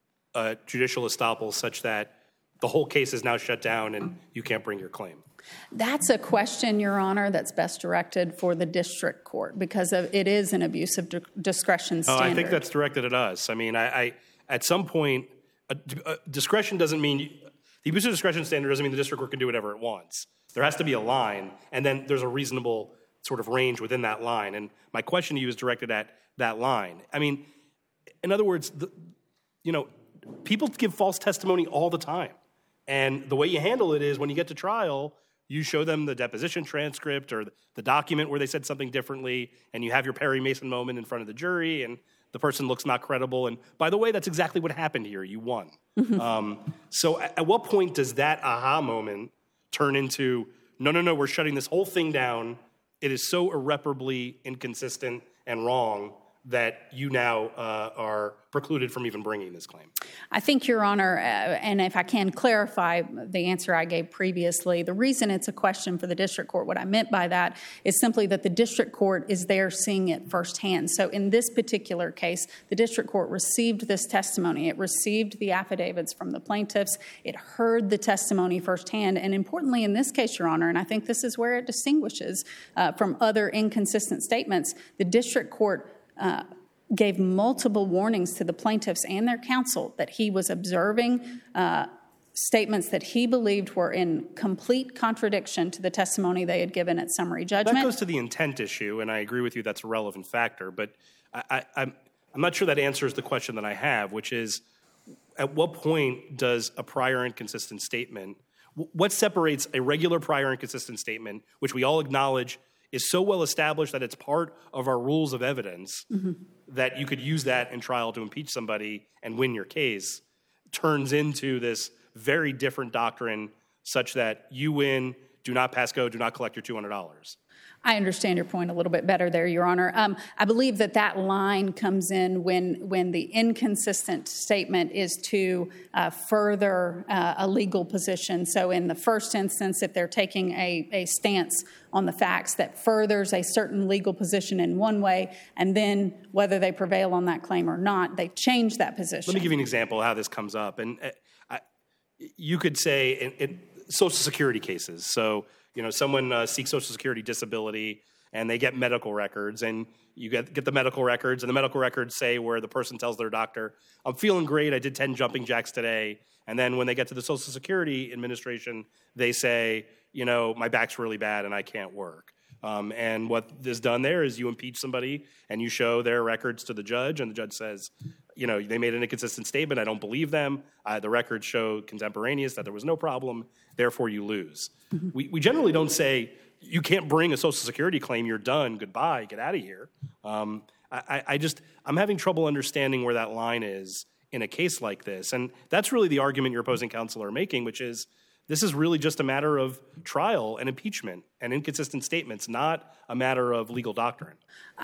a judicial estoppel such that the whole case is now shut down and you can't bring your claim? That's a question, Your Honor, that's best directed for the district court because of, it is an abuse of discretion standard. Oh, I think that's directed at us. I mean, I, I at some point, a, a discretion doesn't mean, you, the abuse of discretion standard doesn't mean the district court can do whatever it wants. There has to be a line, and then there's a reasonable sort of range within that line. And my question to you is directed at that line. I mean, in other words, the, you know, people give false testimony all the time. And the way you handle it is when you get to trial, you show them the deposition transcript or the document where they said something differently, and you have your Perry Mason moment in front of the jury, and the person looks not credible. And by the way, that's exactly what happened here. You won. Mm-hmm. Um, so at, at what point does that aha moment turn into, no, no, no, we're shutting this whole thing down. It is so irreparably inconsistent and wrong that you now uh, are precluded from even bringing this claim? I think, Your Honor, uh, and if I can clarify the answer I gave previously, the reason it's a question for the district court, what I meant by that is simply that the district court is there seeing it firsthand. So in this particular case, the district court received this testimony. It received the affidavits from the plaintiffs. It heard the testimony firsthand. And importantly, in this case, Your Honor, and I think this is where it distinguishes uh, from other inconsistent statements, the district court Uh, gave multiple warnings to the plaintiffs and their counsel that he was observing uh, statements that he believed were in complete contradiction to the testimony they had given at summary judgment. That goes to the intent issue, and I agree with you that's a relevant factor, but I, I, I'm, I'm not sure that answers the question that I have, which is at what point does a prior inconsistent statement, what separates a regular prior inconsistent statement, which we all acknowledge is so well established that it's part of our rules of evidence mm-hmm. that you could use that in trial to impeach somebody and win your case, turns into this very different doctrine such that you win, do not pass go, do not collect your two hundred dollars. I understand your point a little bit better there, Your Honor. Um, I believe that that line comes in when when the inconsistent statement is to uh, further uh, a legal position. So in the first instance, if they're taking a, a stance on the facts that furthers a certain legal position in one way, and then whether they prevail on that claim or not, they change that position. Let me give you an example of how this comes up. And uh, I, you could say in, in Social Security cases, so you know, someone uh, seeks Social Security disability and they get medical records, and you get get the medical records, and the medical records say where the person tells their doctor, I'm feeling great, I did ten jumping jacks today. And then when they get to the Social Security Administration, they say, you know, my back's really bad and I can't work. Um, and what is done there is you impeach somebody and you show their records to the judge, and the judge says, you know, they made an inconsistent statement, I don't believe them. Uh, the records show contemporaneous that there was no problem, therefore you lose. Mm-hmm. We, we generally don't say, you can't bring a Social Security claim, you're done, goodbye, get out of here. Um, I, I just, I'm having trouble understanding where that line is in a case like this. And that's really the argument your opposing counsel are making, which is, this is really just a matter of trial and impeachment and inconsistent statements, not a matter of legal doctrine.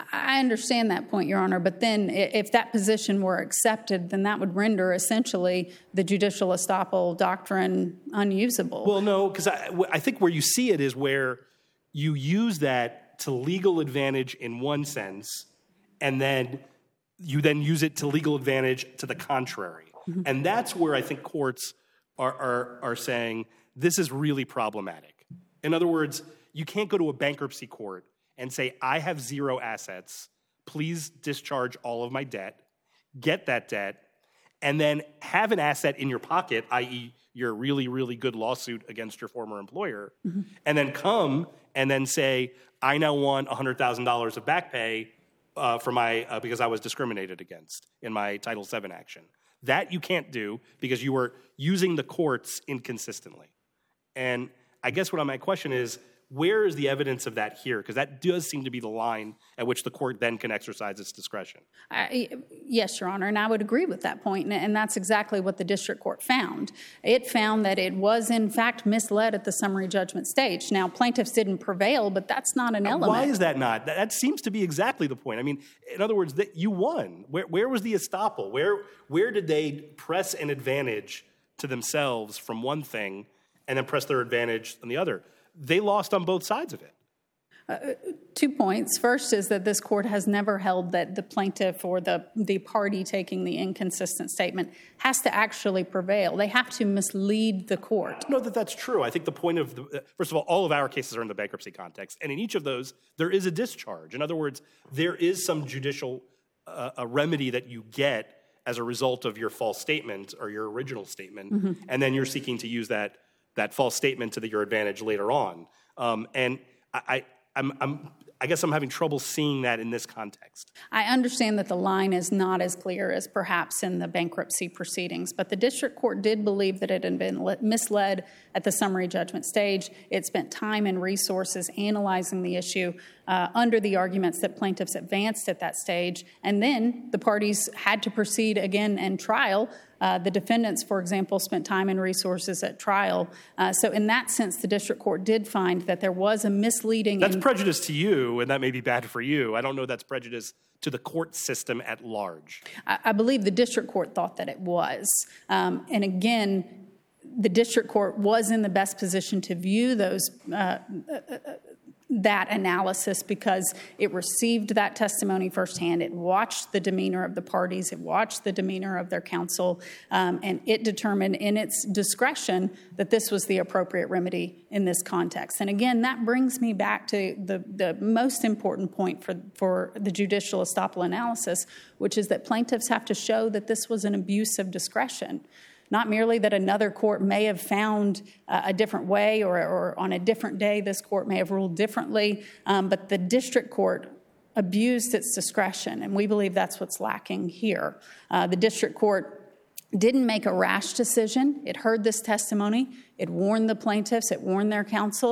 I understand that point, Your Honor, but then if that position were accepted, then that would render essentially the judicial estoppel doctrine unusable. Well, no, because I, I think where you see it is where you use that to legal advantage in one sense, and then you then use it to legal advantage to the contrary. Mm-hmm. And that's where I think courts are, are, are saying this is really problematic. In other words, you can't go to a bankruptcy court and say, I have zero assets, please discharge all of my debt, get that debt, and then have an asset in your pocket, that is your really, really good lawsuit against your former employer, mm-hmm. and then come and then say, I now want one hundred thousand dollars of back pay uh, for my, uh, because I was discriminated against in my Title seven action. That you can't do because you were using the courts inconsistently. And I guess what my question is, where is the evidence of that here? Because that does seem to be the line at which the court then can exercise its discretion. I, yes, Your Honor, and I would agree with that point, and that's exactly what the district court found. It found that it was, in fact, misled at the summary judgment stage. Now, plaintiffs didn't prevail, but that's not an now, element. Why is that not? That, that seems to be exactly the point. I mean, in other words, that you won. Where, where was the estoppel? Where, where did they press an advantage to themselves from one thing and then press their advantage on the other? They lost on both sides of it. Uh, two points. First is that this court has never held that the plaintiff or the, the party taking the inconsistent statement has to actually prevail. They have to mislead the court. No, that that's true. I think the point of, the, first of all, all of our cases are in the bankruptcy context, and in each of those, there is a discharge. In other words, there is some judicial uh, a remedy that you get as a result of your false statement or your original statement, mm-hmm. and then you're seeking to use that that false statement to the, your advantage later on. Um, and I, I, I'm, I'm, I guess I'm having trouble seeing that in this context. I understand that the line is not as clear as perhaps in the bankruptcy proceedings, but the district court did believe that it had been misled at the summary judgment stage. It spent time and resources analyzing the issue uh, under the arguments that plaintiffs advanced at that stage, and then the parties had to proceed again in trial. Uh, the defendants, for example, spent time and resources at trial. Uh, so in that sense, the district court did find that there was a misleading... That's in- prejudice to you, and that may be bad for you. I don't know that's prejudice to the court system at large. I, I believe the district court thought that it was. Um, and again, the district court was in the best position to view those... Uh, uh, that analysis because it received that testimony firsthand. It watched the demeanor of the parties. It watched the demeanor of their counsel. Um, and it determined in its discretion that this was the appropriate remedy in this context. And again, that brings me back to the, the most important point for, for the judicial estoppel analysis, which is that plaintiffs have to show that this was an abuse of discretion. Not merely that another court may have found uh, a different way or, or on a different day this court may have ruled differently, um, but the district court abused its discretion, and we believe that's what's lacking here. Uh, the district court didn't make a rash decision. It heard this testimony. It warned the plaintiffs. It warned their counsel.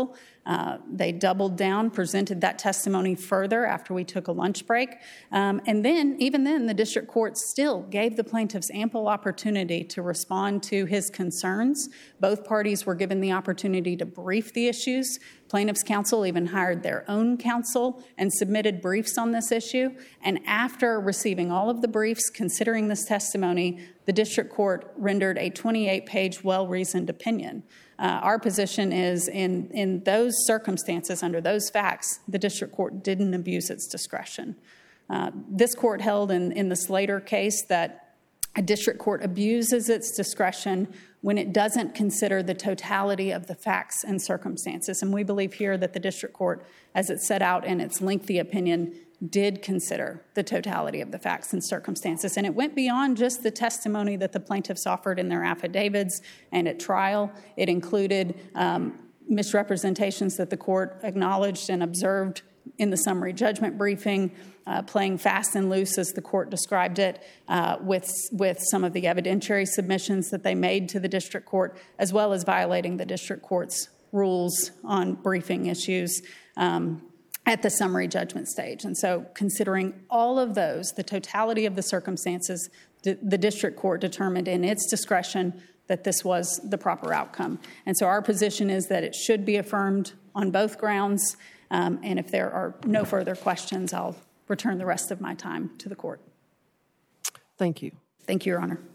Uh, they doubled down, presented that testimony further after we took a lunch break. Um, and then, even then, the district court still gave the plaintiffs ample opportunity to respond to his concerns. Both parties were given the opportunity to brief the issues. Plaintiffs' counsel even hired their own counsel and submitted briefs on this issue. And after receiving all of the briefs, considering this testimony, the district court rendered a twenty-eight page well-reasoned opinion. Uh, our position is in, in those circumstances, under those facts, the district court didn't abuse its discretion. Uh, this court held in, in the Slater case that a district court abuses its discretion when it doesn't consider the totality of the facts and circumstances. And we believe here that the district court, as it set out in its lengthy opinion, did consider the totality of the facts and circumstances. And it went beyond just the testimony that the plaintiffs offered in their affidavits and at trial. It included um, misrepresentations that the court acknowledged and observed in the summary judgment briefing, uh, playing fast and loose, as the court described it, uh, with, with some of the evidentiary submissions that they made to the district court, as well as violating the district court's rules on briefing issues um, at the summary judgment stage. And so considering all of those, the totality of the circumstances, the, the district court determined in its discretion that this was the proper outcome. And so our position is that it should be affirmed on both grounds. Um, and if there are no further questions, I'll return the rest of my time to the court. Thank you. Thank you, Your Honor.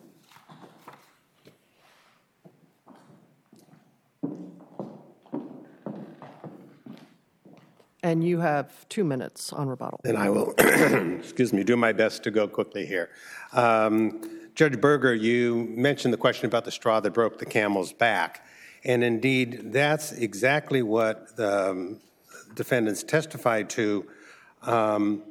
And you have two minutes on rebuttal. And I will, excuse me, do my best to go quickly here. Um, Judge Berger, you mentioned the question about the straw that broke the camel's back. And indeed, that's exactly what the um, defendants testified to um,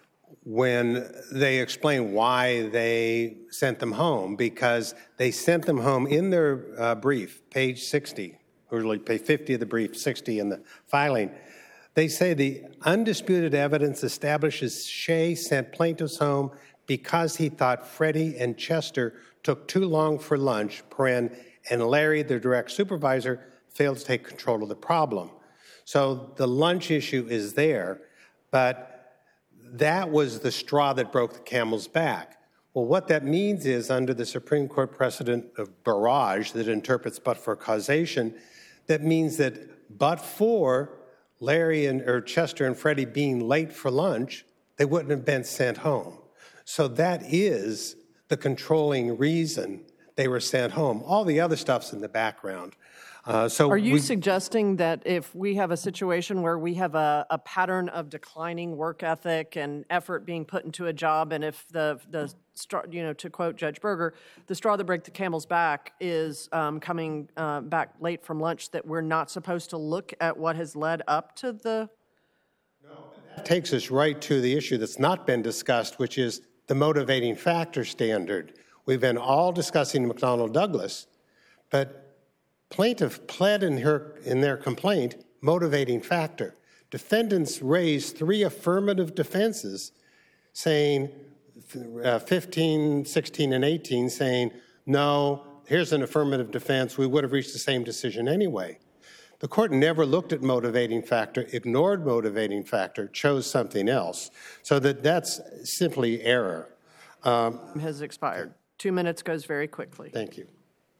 when they explained why they sent them home, because they sent them home in their uh, brief, page sixty, or really page fifty of the brief, sixty in the filing. They say the undisputed evidence establishes Shea sent plaintiffs home because he thought Freddie and Chester took too long for lunch, paren, and Larry, their direct supervisor, failed to take control of the problem. So the lunch issue is there, but that was the straw that broke the camel's back. Well, what that means is, under the Supreme Court precedent of barrage that interprets but for causation, that means that but for Larry and or Chester and Freddie being late for lunch, they wouldn't have been sent home. So that is the controlling reason they were sent home. All the other stuff's in the background. Uh, so Are you we, suggesting that if we have a situation where we have a, a pattern of declining work ethic and effort being put into a job, and if the the straw, you know, to quote Judge Berger, the straw that broke the camel's back is um, coming uh, back late from lunch, that we're not supposed to look at what has led up to the? No, that takes us right to the issue that's not been discussed, which is the motivating factor standard. We've been all discussing McDonnell Douglas, but plaintiff pled in her in their complaint motivating factor. Defendants raised three affirmative defenses saying, uh, fifteen, sixteen, and eighteen, saying, no, here's an affirmative defense, we would have reached the same decision anyway. The court never looked at motivating factor, ignored motivating factor, chose something else. So that that's simply error. Um, Has expired. Two minutes goes very quickly. Thank you.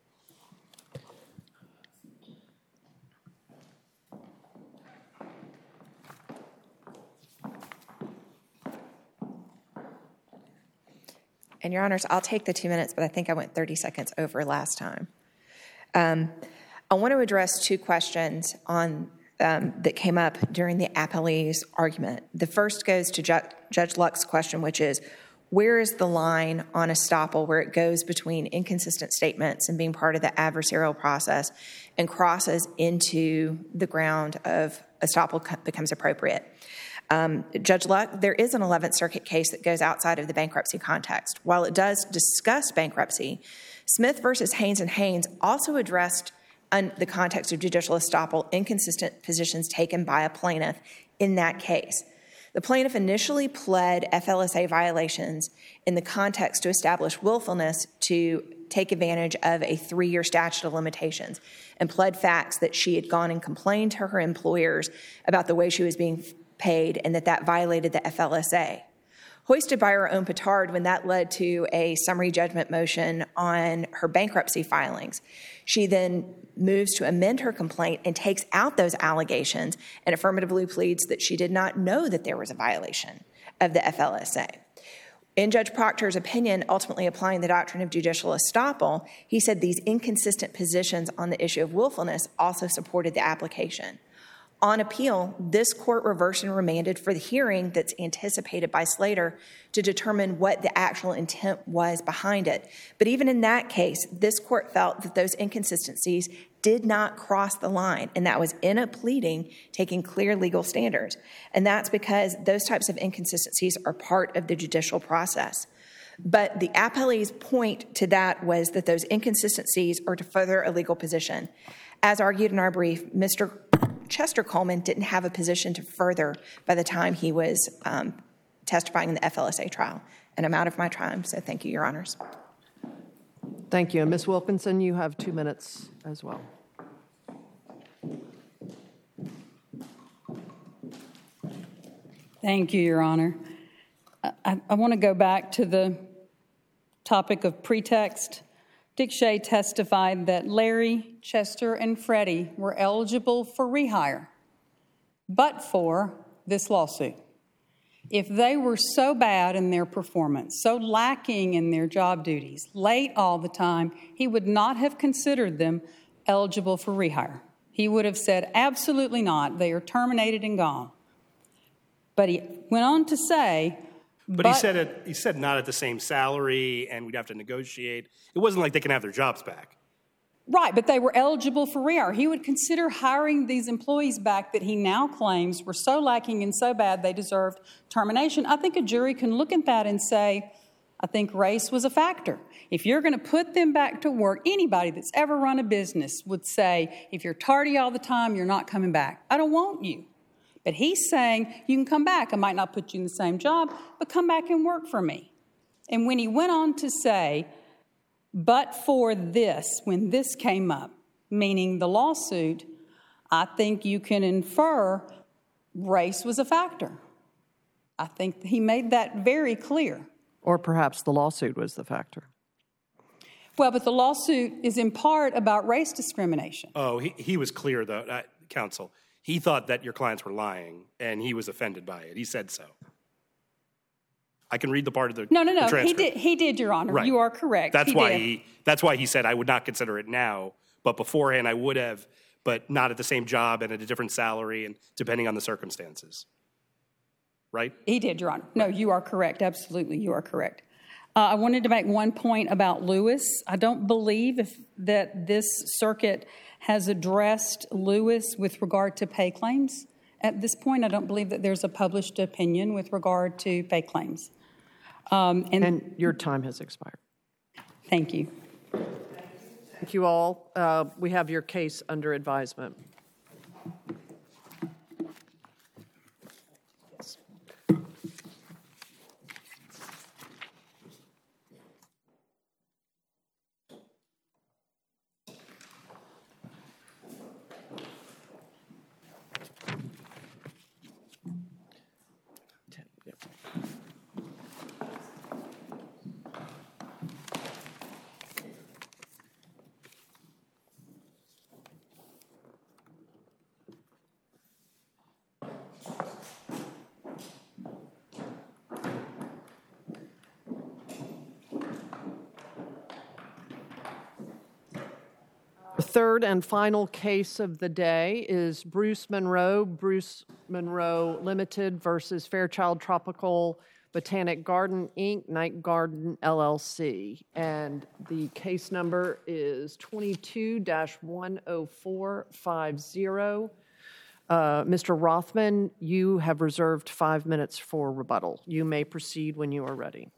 And Your Honors, I'll take the two minutes, but I think I went thirty seconds over last time. Um, I want to address two questions on um, that came up during the appellee's argument. The first goes to Ju- Judge Luck's question, which is, where is the line on estoppel where it goes between inconsistent statements and being part of the adversarial process and crosses into the ground of estoppel becomes appropriate? Um, Judge Luck, there is an eleventh Circuit case that goes outside of the bankruptcy context. While it does discuss bankruptcy, Smith versus Haynes and Haynes also addressed un- the context of judicial estoppel inconsistent positions taken by a plaintiff in that case. The plaintiff initially pled F L S A violations in the context to establish willfulness to take advantage of a three-year statute of limitations and pled facts that she had gone and complained to her employers about the way she was being paid and that that violated the F L S A. Hoisted by her own petard when that led to a summary judgment motion on her bankruptcy filings. She then moves to amend her complaint and takes out those allegations and affirmatively pleads that she did not know that there was a violation of the F L S A. In Judge Proctor's opinion, ultimately applying the doctrine of judicial estoppel, he said these inconsistent positions on the issue of willfulness also supported the application. On appeal, this court reversed and remanded for the hearing that's anticipated by Slater to determine what the actual intent was behind it. But even in that case, this court felt that those inconsistencies did not cross the line, and that was in a pleading taking clear legal standards. And that's because those types of inconsistencies are part of the judicial process. But the appellee's point to that was that those inconsistencies are to further a legal position. As argued in our brief, Mister Chester Coleman didn't have a position to further by the time he was um, testifying in the F L S A trial. And I'm out of my time, so thank you, Your Honors. Thank you. And Miz Wilkinson, you have two minutes as well. Thank you, Your Honor. I, I want to go back to the topic of pretext. Dick Shea testified that Larry, Chester, and Freddie were eligible for rehire, but for this lawsuit. If they were so bad in their performance, so lacking in their job duties, late all the time, he would not have considered them eligible for rehire. He would have said, absolutely not. They are terminated and gone. But he went on to say, But, but he said it. He said not at the same salary, and we'd have to negotiate. It wasn't like they can have their jobs back. Right, but they were eligible for rehire. He would consider hiring these employees back that he now claims were so lacking and so bad they deserved termination. I think a jury can look at that and say, I think race was a factor. If you're going to put them back to work, anybody that's ever run a business would say, if you're tardy all the time, you're not coming back. I don't want you. But he's saying, you can come back. I might not put you in the same job, but come back and work for me. And when he went on to say, but for this, when this came up, meaning the lawsuit, I think you can infer race was a factor. I think he made that very clear. Or perhaps the lawsuit was the factor. Well, but the lawsuit is in part about race discrimination. Oh, he, he was clear, though, uh, counsel. He thought that your clients were lying, and he was offended by it. He said so. I can read the part of the No, no, no. The he did, he did, Your Honor. Right. You are correct. That's he why did. he. That's why he said I would not consider it now, but beforehand I would have, but not at the same job and at a different salary, and depending on the circumstances. Right? He did, Your Honor. No, you are correct. Absolutely, you are correct. Uh, I wanted to make one point about Lewis. I don't believe if, that this circuit has addressed Lewis with regard to pay claims. At this point, I don't believe that there's a published opinion with regard to pay claims. Um, and, And your time has expired. Thank you. Thank you all. Uh, we have your case under advisement. The third and final case of the day is Bruce Monroe, Bruce Monroe Limited versus Fairchild Tropical Botanic Garden, Incorporated, Night Garden, L L C. And the case number is twenty-two dash one oh four five zero. Uh, Mister Rothman, you have reserved five minutes for rebuttal. You may proceed when you are ready.